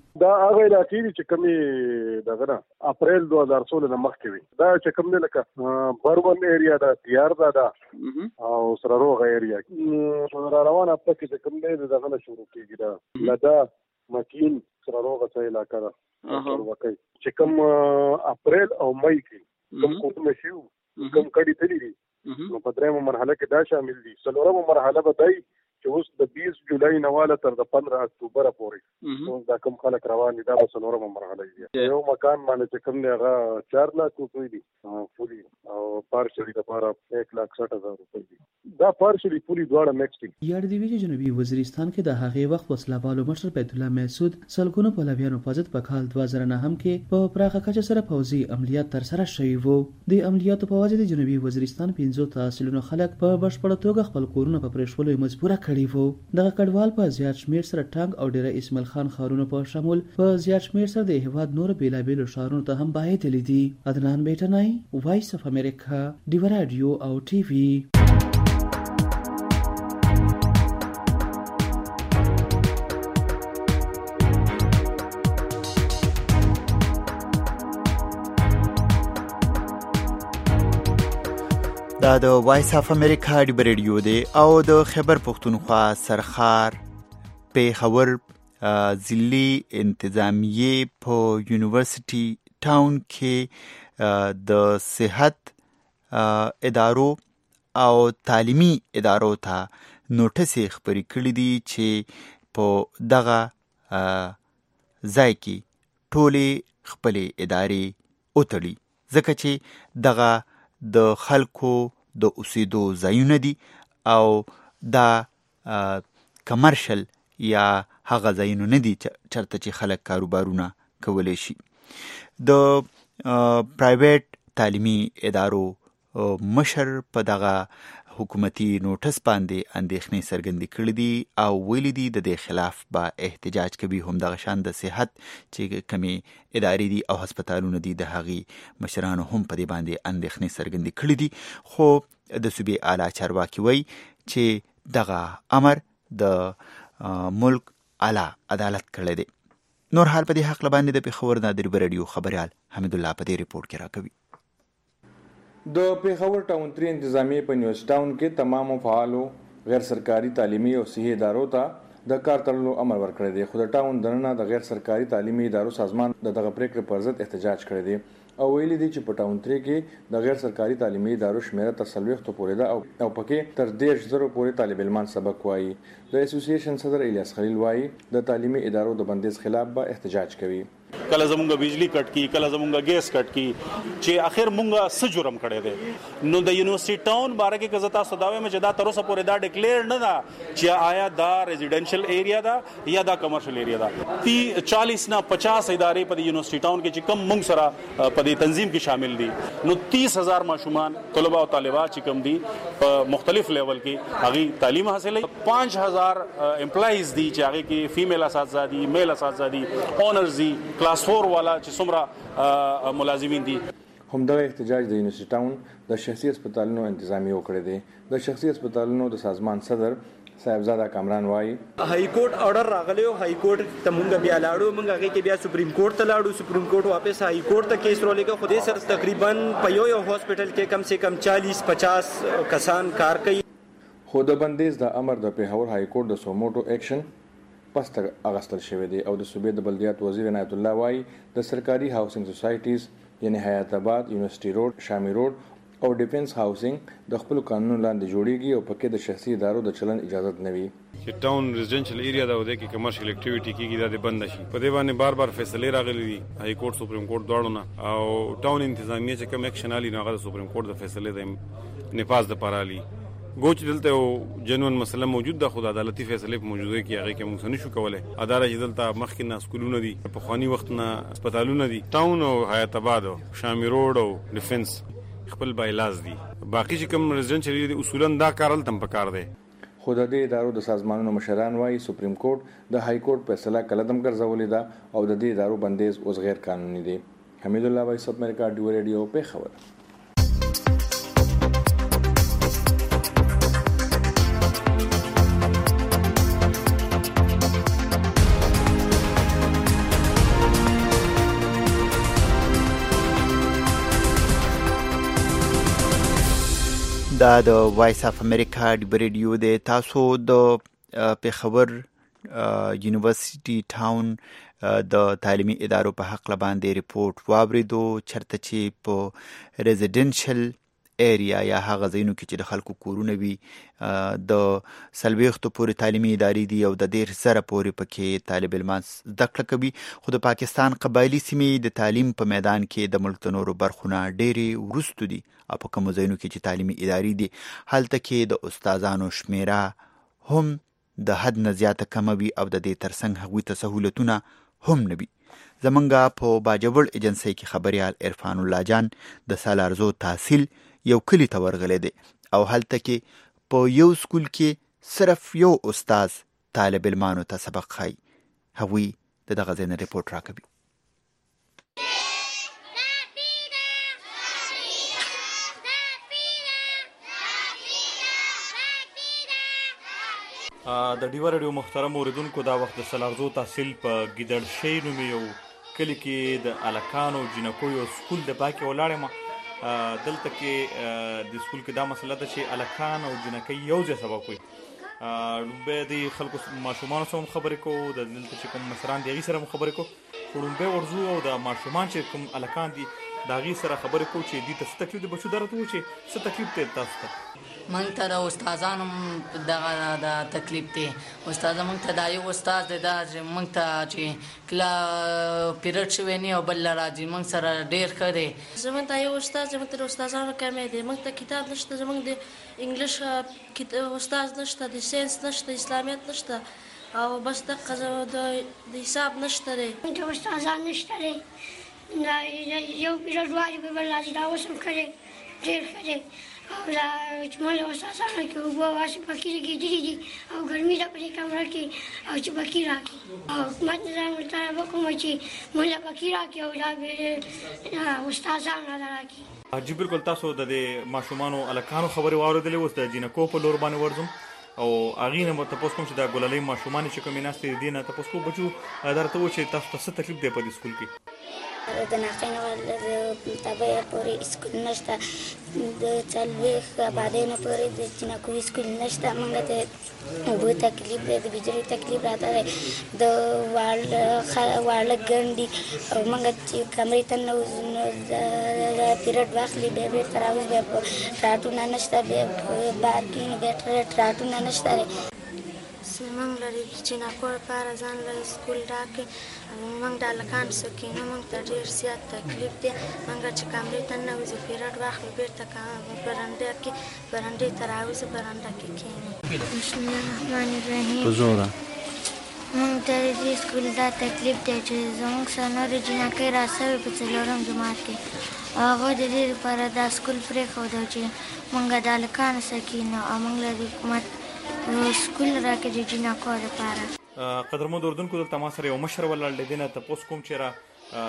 دا هغه علاقې دي چې کومې دغه نه اپریل دوه هزار سولہ نه مخکې وي. دا چې کوم دی لکه برون ایریا ده، تیار ده ده او سره روغه ایریا را روان هفته کې چې کوم دی دغه نه شروع کېږي. دا لدا مکین سره روغه څه علاقه ده چې کوم اپریل او مئی کې کوم کوټونه شي کوم کډي تللی دي نو په درېمه مرحله کې دا شامل دي. څلورمه مرحله به دی چې اوس د بیس جولای نه واله تر د پندرہ اکتوبر پورې اوس دا کوم خلک روان دي. دا به څلورمه مرحله دي. یو مکان باندې چې کوم دی هغه چار لاک روپۍ دي پولي او پارشلي لپاره ایک لاک ساٹھ هزار روپۍ دي. دا پارشلي پولي دواړه میکس دي. یاد دی چې جنوبي وزیرستان کې د هغې وخت وسله والو مشر بیت الله محسود سلګونو پلویانو په ضد په کال دوه زره نهم کې په پراخه کچه سره پوځي عملیات ترسره شوي وو. د عملیاتو په وجه د جنوبي وزیرستان پنځو تحصیلونو خلک په بشپړه توګه خپل کورونه په پرېښولو مجبوره کړي وو. دغه کډوال په زیات شمیر سره ټانګ او ډیره اسماعیل خان ښارونو په شمول په زیات شمیر سره د هیواد نور بیلابیلو ښارونو ته هم بهیدلي دي. عدنان بیټنای، وایس اف امریکا، ډیو رادیو او ټي وي. دا د وایس اف امریکا ډیو رادیو دی او د خیبر پختونخوا سرخار پیښور ضلعي انتظامیه په یونیورسيټي ټاون کې د صحت ادارو او تعلیمي ادارو ته نوټس خبري کړی دي چې په دغه ځای کې ټولې خپل ادارې اوتړي ځکه چې دغه د خلکو د اوسېدو ځایونه دي او دا کمرشل یا هغه ځایونه نه دي چرته چې خلک کاروبارونه کولی شي. د پرایویټ تعلیمي ادارو مشر په دغه حکومتي نوټس باندې اندېښنې څرګندې کړې دي او ویلي دي د دې خلاف به احتجاج کوي. هم دغه شان د صحت چې کمې ادارې دي او هسپتالونه دي د هغې مشرانو هم په دې باندې اندېښنې څرګندې کړې دي. خو د صوبې اعلی چارواکي وایي چې دغه امر د ملک اعلی عدالت کړی دی. نور حال په دې حق باندې د پېښور نه د ریو رادیو خبريال حمید الله په دې ریپورت کې راکوي. د پیښور ټاون تری انتظامیه په نیوز ټاون کې تمامو فعالو غیر سرکاري تعلیمي او صحي ادارو ته د کار تړلو امر ورکړی دی. خو د ټاون دننه د غیر سرکاري تعلیمي ادارو سازمان د دغه پریکړې پر ضد احتجاج کړی دی او ویلي دي چې په ټاون تری کې د غیر سرکاري تعلیمي ادارو شمیره تر څلوېښتو پورې ده او پکې تر دېرش زرو پورې طالب علمان سبق وایي. د اسوسییشن صدر الیاس خلیل وایي د تعلیمي ادارو د بندیز خلاف به احتجاج کوي. کله زمونږ بجلی کټ کی کله زمونږ ګیس کټ کی چې اخر مونږه څه جرم کړی دی. نو د یونیورسيټي ټاون باره کې کزتا سوداوي مې دا تر اوسه پورې دا ډیکلیئر نه ده چې آیا دا ریزیډنشل ایریا ده یا دا کمرشل ایریا ده. تی چالیس نه پچاس ادارې په یونیورسيټي ټاون کې چې کم مونږ سره په دې تنظیم کې شامل دي. نو تیس هزار ماشومان طلبه او طالبات چې کم دي په مختلف لیول کې هغه تعلیم حاصلوي. پانچ هزار امپلایز دي چې هغه کې فیمیل اساتذه دي، میل اساتذه دي، اونرز دي، کلاس فور والا چې څومره ملازمین دي. همدغه احتجاج د یونیورسيټي ټاون د شخصي هسپتالونو انتظامیه وکړی دی. د شخصي هسپتالونو د سازمان صدر صاحبزاده کامران وایي های کورټ اورډر راغلی او های کورټ ته مونږ بیا لاړو، مونږ هغه کې بیا سپریم کورټ ته لاړو، سپریم کورټ واپس های کورټ ته کیس رولېږه. خو دې سره تقریبا په یو یو هاسپټل کې کم سے کم چالیس پچاس کسان کار کوي. خو د بندیز د امر د پیښور های کورټ د سوموټو ایکشن پس تر اغستل شوی دی او د صوبې د بلدیات وزیر عنایت الله وایي د سرکاري هاوسینګ سوسایټیز یعنی حیات آباد، یونیورسيټي روډ، شامي روډ او ډیفنس هاوسینګ د خپل قانون لاندې جوړیږي او پکې د شخصي ادارو د چلن اجازه نه وي. چې ټاون ریزیډنشل ایریا دا ودی کې کمرشل اکټیویټي کیږي دا بند شي. په دې باندې بار بار فیصله راغلي دي های کورټ، سپریم کورټ دواړو نه او ټاون انتظامیه چې کوم اکشن علي نه غواړي سپریم کورټ د فیصله د نفاذ د پارالي ګوچ دلته او جنون مسله موجود ده. خو د عدالتي فیصله په موجوده کې هغه کې موږ نشو کولای. اداره چې دلته مخکې نه سکولونه دي، په خواني وخت نه هسپتالونه دي، ټاون او حیات آباد او شامي روډ او ډیفنس خپل بایلاز دي. باقي چې کوم ریزیډنشل دي اصولا دا کارل تم پکار دی. خو د دې ادارو د سازمانونو مشران وایي سپریم کورټ د های کورټ فیصله کلدم ګرځولې ده او د دې ادارو بندیز اوس غیر قانوني دی. حمید الله وایس اف امریکا ډیو رادیو پیښور. دا د وایس اف امریکا د ریډیو د تاسو د پیښور یونیورسيټي ټاون د تعلیمي ادارو په حق باندې ریپورت واوریدو، چرته چې په ریزیډنشل ایریا یا هغه ځایونو کې چې د خلکو کورونه وي د څلوېښتو پورې تعلیمي ادارې دي او د ډېر زره پورې پکې طالب علمان زده کړه کوي. خو د پاکستان قبایلي سیمې د تعلیم په میدان کې د ملک د نورو برخو نه ډېرې وروستو دي او په کومو ځایونو کې چې تعلیمي ادارې دي هلته کې د استادانو شمیره هم د حد نه زیاته کمه وي او د دې ترڅنګ هغوی ته سهولتونه هم نه وي. زمونږ په باجوړ ایجنسۍ کې خبریال عرفان الله جان د سالارزو تحصیل یو کلی ته ورغلی دی او هلته کې په یو سکول کې صرف یو استاد طالب علمانو ته سبق ښایي. هغوی د دغه ځای نه ریپورټ راکوي. د ډیوه رادیو محترم اوریدونکو، دا وخت د سالارزو تحصیل په ګیدړ شی نومې یو کلی کې د الکانو جنکو یو سکول د پاکې ولاړ یم. دلته کې د سکول کې دا مسله ده چې الکان او جنکۍ یو ځای سبق کوي. لومبی د خلکو ماشومانو سره هم خبرې کوو، د دلته چې کوم مشران دي هغې سره هم خبرې کوو. خو لومبی ورځو او د ماشومان چې کوم الکان دي د هغې سره خبرې کوو چې دوی ته څه تکلیف دی. بچو دا راته ووایي چې څه تکلیف دی تاسو ته؟ موږ ته د استادانو دغه د تکلیف دی. استاده موږ ته دا یو استاد دی دا چې موږ ته چې کله پیریډ شوی نه او بل راځي موږ سره ډېر ښه دی. زموږ ته یو استاد زموږ ته د استادانو کمی دی. موږ ته کتاب نشته، زموږ د انګلیش استاد نشته، د ساینس نشته، اسلامیت نشته او بس دغه د حساب نشته دی. موږ ته استادان نشته دی. یو پیریډ وایي بل راځي دا اوس هم ښه دی، ډېر ښه دی. او دا چې موږ له استادانو کې اوبه واسې پکې لګېدلي دي او ګرمي ده په دې کمره کې او چې پکې راکړي او حکومت نه ځان ورته وکړم چې موږ له پکې راکړي او دا استادان راته راکړي. جی بالکل، تاسو د دې ماشومانو الکانو خبرې واورېدلې، اوس د جینکو په لور باندې ورځم او هغې نه به تپوس کوم چې دا ګلالۍ ماشومانې چې کومې ناستې دي دې نه تپوس کوم. بچو دا راته ووایي چې تاسو ته څه تکلیف دی په دې سکول کې؟ د ناقې نه تبه پورې سکول نشته، د څلوېښت آبادۍ نه پورې د جنکو سکول نشته. موږ ته اوبه تکلیف دی، د بجلي تکلیف راته دی، د واړه ګڼ دي او موږ چې کمرې ته نه پیریډ واخلي بیا بېرته راوځي، بیا ټراټونه نشته، بیا پارکینګ بیا ټراټونه نشته دی. موږ لري جنکو لپاره ځان له سکول راکړي. موږ د هلکانو سکینو موږ ته ډېر زیات تکلیف دی. موږ چې کمرې ته ننوځو پیریډ واخلو بېرته برنډه کې برنډې ته راوځو، برنډه کې کښېنو. بسم الله الرحمن الرحیم. په زوره موږ ته د دې سکول دا تکلیف دی چې زموږ سره نورې جنکۍ راسوي په څلورم جماعت کې. هغه د دې لپاره دا سکول پرېښودو چې موږ د هلکانو سکینو او موږ له حکومت سکول راکړي د جنکو لپاره. قدرمنو اردوونکو، دلته ما سره یو مشر ولاړ دی، دې نه تپوس کوم چې را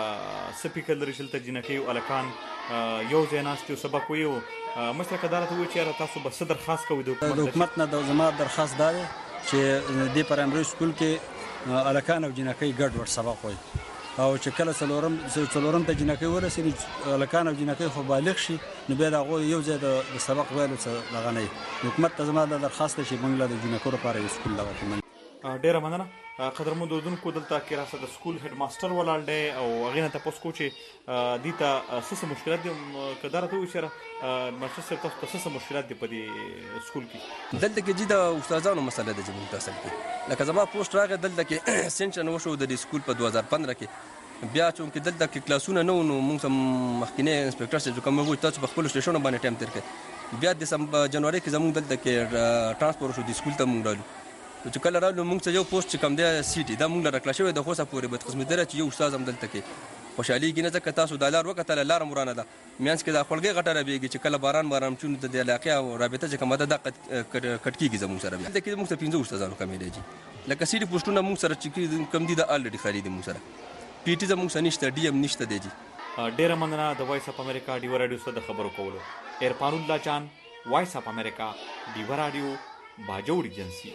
څه فکر لري چې دلته جنکۍ او هلکان یو ځای ناست دي او سبق وایي. مشره که دا راته ووایي چې یاره تاسو به څه درخواست کوئ د حکومت نه؟ د زما درخواست دا دی چې دې پرایمري سکول کې هلکان او جنکۍ ګډ وډ سبق وایي او چې کله څلورم څلورم ته جنکۍ ورسېږي هلکان او جنکۍ خو بالغ شي نو بیا د هغوی یو ځای د سبق ویلو څه دغه نه وي. حکومت ته زما دا درخواست دی چې موږ له د جنکو لپاره یو سکول دغه کړي. ډېره مننه. قدرمنو اردوونکو، دلته کې راسره د سکول هیډ ماسټر ولاړ دی او هغې نه تپوس کوو چې دوی ته څه څه مشکلات دي. که دا راته ووایي چې ماسټر صاحب تاسو ته څه څه مشکلات دي په دې سکول کې؟ دلته کې جي د استادانو مسله ده چې موږ ته اصل کې لکه زما پوسټ راغی دلته کې سینشن وشو د دې سکول په دوه هزار پندره کې. بیا چونکې دلته کې کلاسونه نه وو نو موږ ته مخکینی انسپکټر صاحب چې کوم وایي تاسو په خپلو سټیشنو باندې ټایم تېر کړئ. بیا د جنوري کې زموږ دلته کې ټرانسفر وشو د سکول ته موږ رالو. چې کله رالو موږ ته یو پوسټ چې کوم دی سیټي دا موږ له راکړه شوی د خوسه پورې بدقسمتي ده چې یو استاد هم دلته کې خوشحالېږي نه، ځکه تاسو دا لار وکتله لاره مو رانه ده، منځ کې دا خولګۍ غټه رابېږي چې کله باران باران چون د دې علاقې او رابطه چې کومه ده دا کټ کېږي زموږ سره. بیا دلته کې موږ ته پنځه استادانو کمې دی جي لکه سیټي پوسټونه موږ سره چې کم دي دا الریډي خالي دي موږ سره. پی ټي زموږ سره نشته، ډي ایم نشته دی جي. ډېره مننه د وایس اف امریکا ډیوه راډیو سره د خبرو کولو. عرفان الله جان، وایس اف امریکا ډیوه راډیو، باجوړ ایجنسي.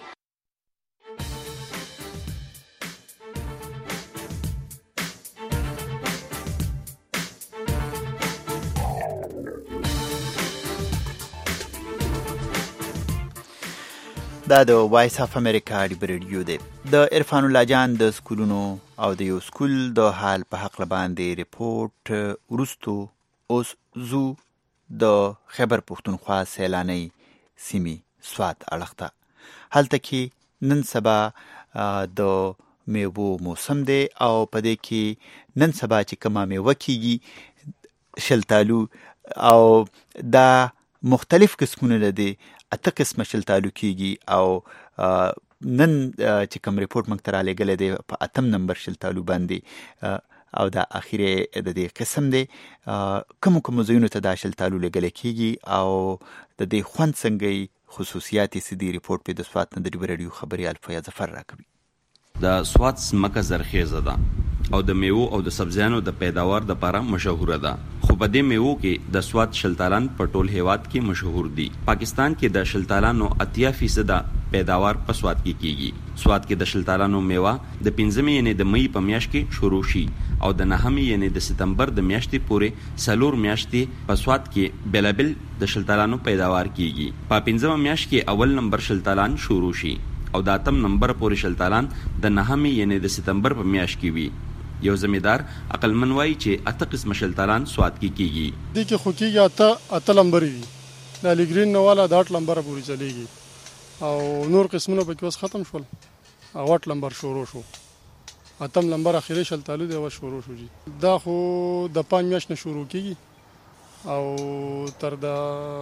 دا د وایس اف امریکا ډیبر ریډیو دی. د عرفان الله جان د سکولونو او د یو سکول د حال په حق باندې ریپورت ورستو اوس زو د خیبر پختونخوا سیلانی سیمې سوات اړخته. هلته کې نن سبا د میوو موسم دی او په دې کې نن سبا چې کومه میوه کېږي شلتالو او دا مختلف قسمونه لدي اته قسمه شلتالو کېږي او نن چې کوم ریپورت موږ ته رالیږلی دی په اتم نمبر شلتالو باندې او دا اخیری د دې قسم دی. کومو کومو ځایونو ته دا شلتالو لیږلی کېږي او د دې خوند څنګه خصوصیات یې څه دي ریپورت پې د سوات نه د ډیبر راډیو خبریال فیاض ظفر راکوي. د سوات ځمکه زرخیزه ده او د میوو او د سبزیانو د پیداوار دپاره مشهوره ده، خو په دې میوو کې د سوات شلتالان په ټول هیواد کې مشهور دي. پاکستان کې د شلتالانو اتیا فیصده پیداوار په سوات کې کیږي. سوات کې د شلتالانو میوه د پنځمې یعنې د مئی په میاشت کې شروع شي او د نهمې یعنې د ستمبر د میاشتې پورې څلور میاشتې په سوات کې بېلابېل د شلتالانو پیداوار کیږي. په پنځمه میاشت کې اول نمبر شلتالان شروع شي او د اتم نمبر پورې شلتالان د نهمې یعنې د ستمبر په میاشت کې وي. یو زمیدار عقلمن وایي چې اته قسمه شلتالان سوات کې کیږي. دې کې خو کېږي اته اته لمبرې دي، د الیګرین نه والا د اټ لمبره پورې چلیږي او نور قسمونه پکې اوس ختم شول او اټ لمبر شروع شو. اتم لمبر اخیری شلتالو دی او شروع شو جی. دا خو د پنځه میاشت نه شروع کیږي او تر د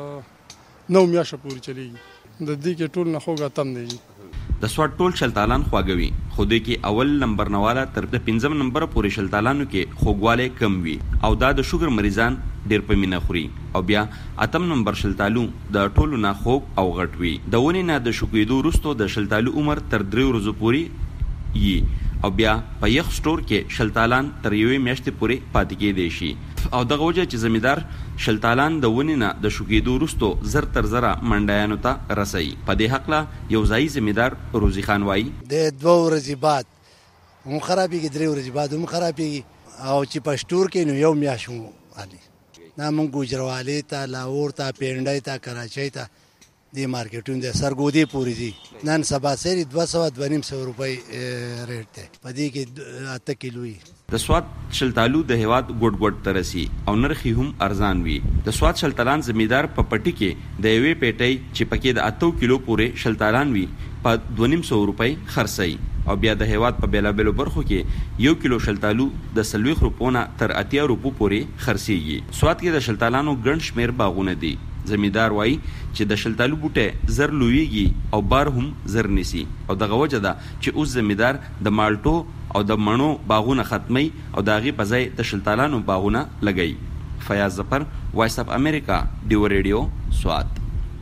نو میاشت پورې چلیږي. د دې کې ټول نه خوږ اتم دی. د سوات ټول شلتالان خواږه وي، خو دې کې اول نمبر نه والا تر د پنځم نمبر پورې شلتالانو کې خوږوالی کم وي او دا د شوګر مریضان ډېر په مینه خوري. او بیا اتم نمبر شلتالو د ټولو نه خوږ او غټ وي. د ونې نه د شوکېدو وروسته د شلتالو عمر تر درې ورځو پورې وي او بیا په یخ سټور کې شلتالان تر یوې میاشتې پورې پاتې کېدی شي. او دغه وجه چې زمیدار شلتالان د ونې نه د شوکېدو وروسته زر تر زره منډیانو ته رسوي. په دې هکله یو ځایي زمیدار روزي خان وایي د دوه ورځې بعد هم خرابېږي، درې ورځې بعد هم خرابېږي او چې په سټور کې نو یو میاشت هم علي دا مونږ ګوجروالۍ ته، لاهور ته، پینډۍ ته، کراچۍ ته دې مارکیټونو د سرګودې پورې ځي. نن سبا سری دوه سوه دوه نیم سوه روپۍ ریټ دی، په دې کې اته کیلو وي. د سوات شلتالو د هیواد ګوډ ګوډ ته رسي او نرخ یې هم ارزان وي. د سوات شلتالان زمیدار په پټي کې د یوې پیټۍ چې پکې د اتو کیلو پورې شلتالان وي په دوه نیم سوه روپۍ خرڅوي او بیا د هیواد په بېلابېلو برخو کې یو کیلو شلتالو د څلوېښت روپو نه تر اتیا روپو پورې خرڅېږي. سوات کې د شلتالانو ګڼ شمېر باغونه دي. زمیدار وایي چې د شلتالو بوټی زر لویږي او بار هم زر نیسي او دغه وجه ده چې اوس زمیدار د مالټو او د مڼو باغونه ختمي او د هغې په ځای د شلتالانو باغونه لګوي. فیاض ظفر، وایس اف امریکا، ډیور ریډیو، سوات.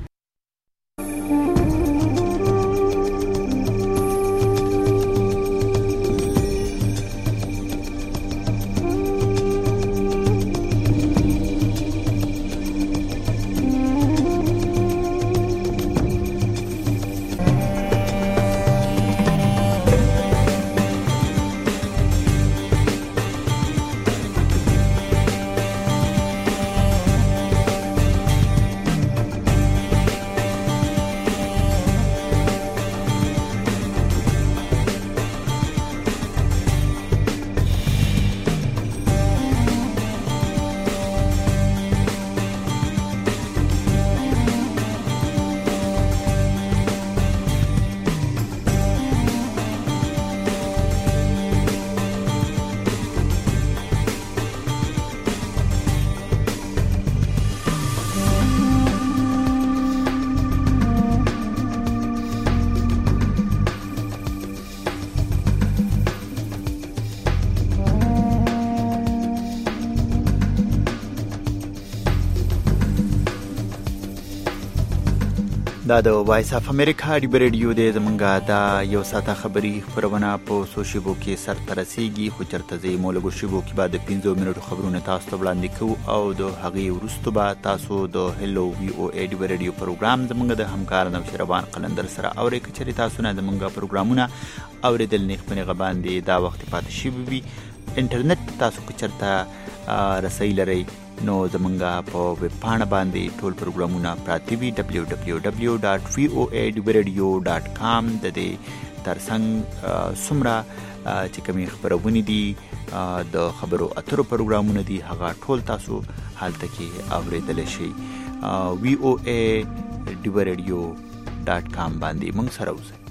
دا د وایس اف امریکا ډیبر ریډیو دی. زمونږه دا یو ساعته خبري خپرونه په څو شیبو کې سرته رسیږي، خو چېرته ځایي مو لږو شیبو کې به د پنځو منټو خبرونه تاسو ته وړاندې کوو او د هغې وروسته به تاسو د هلو وي او ای ډیبر ریډیو پروګرام زمونږ د همکار نوشیروان قلندر سره اورئ. که چېرې تاسو نه زمونږ پروګرامونه اورېدل نیغ په نیغه باندې دا وخت پاتې شوي وي، انټرنیټ تاسو که چېرته رسۍ لرئ نو زمونږ په ویب پاڼه باندې ټول پروګرامونه پراته وي ډبلیو ډبلیو ډبلیو ډاټ وی او ای ډیوی ریډیو ډاټ کام. د دې ترڅنګ څومره چې کومې خبرونه دي د خبرو اترو پروګرامونه دي هغه ټول تاسو هلته کې اوریدلی شئ. وی او ای ډیوی ریډیو ډاټ کام باندې موږ سره اوسئ.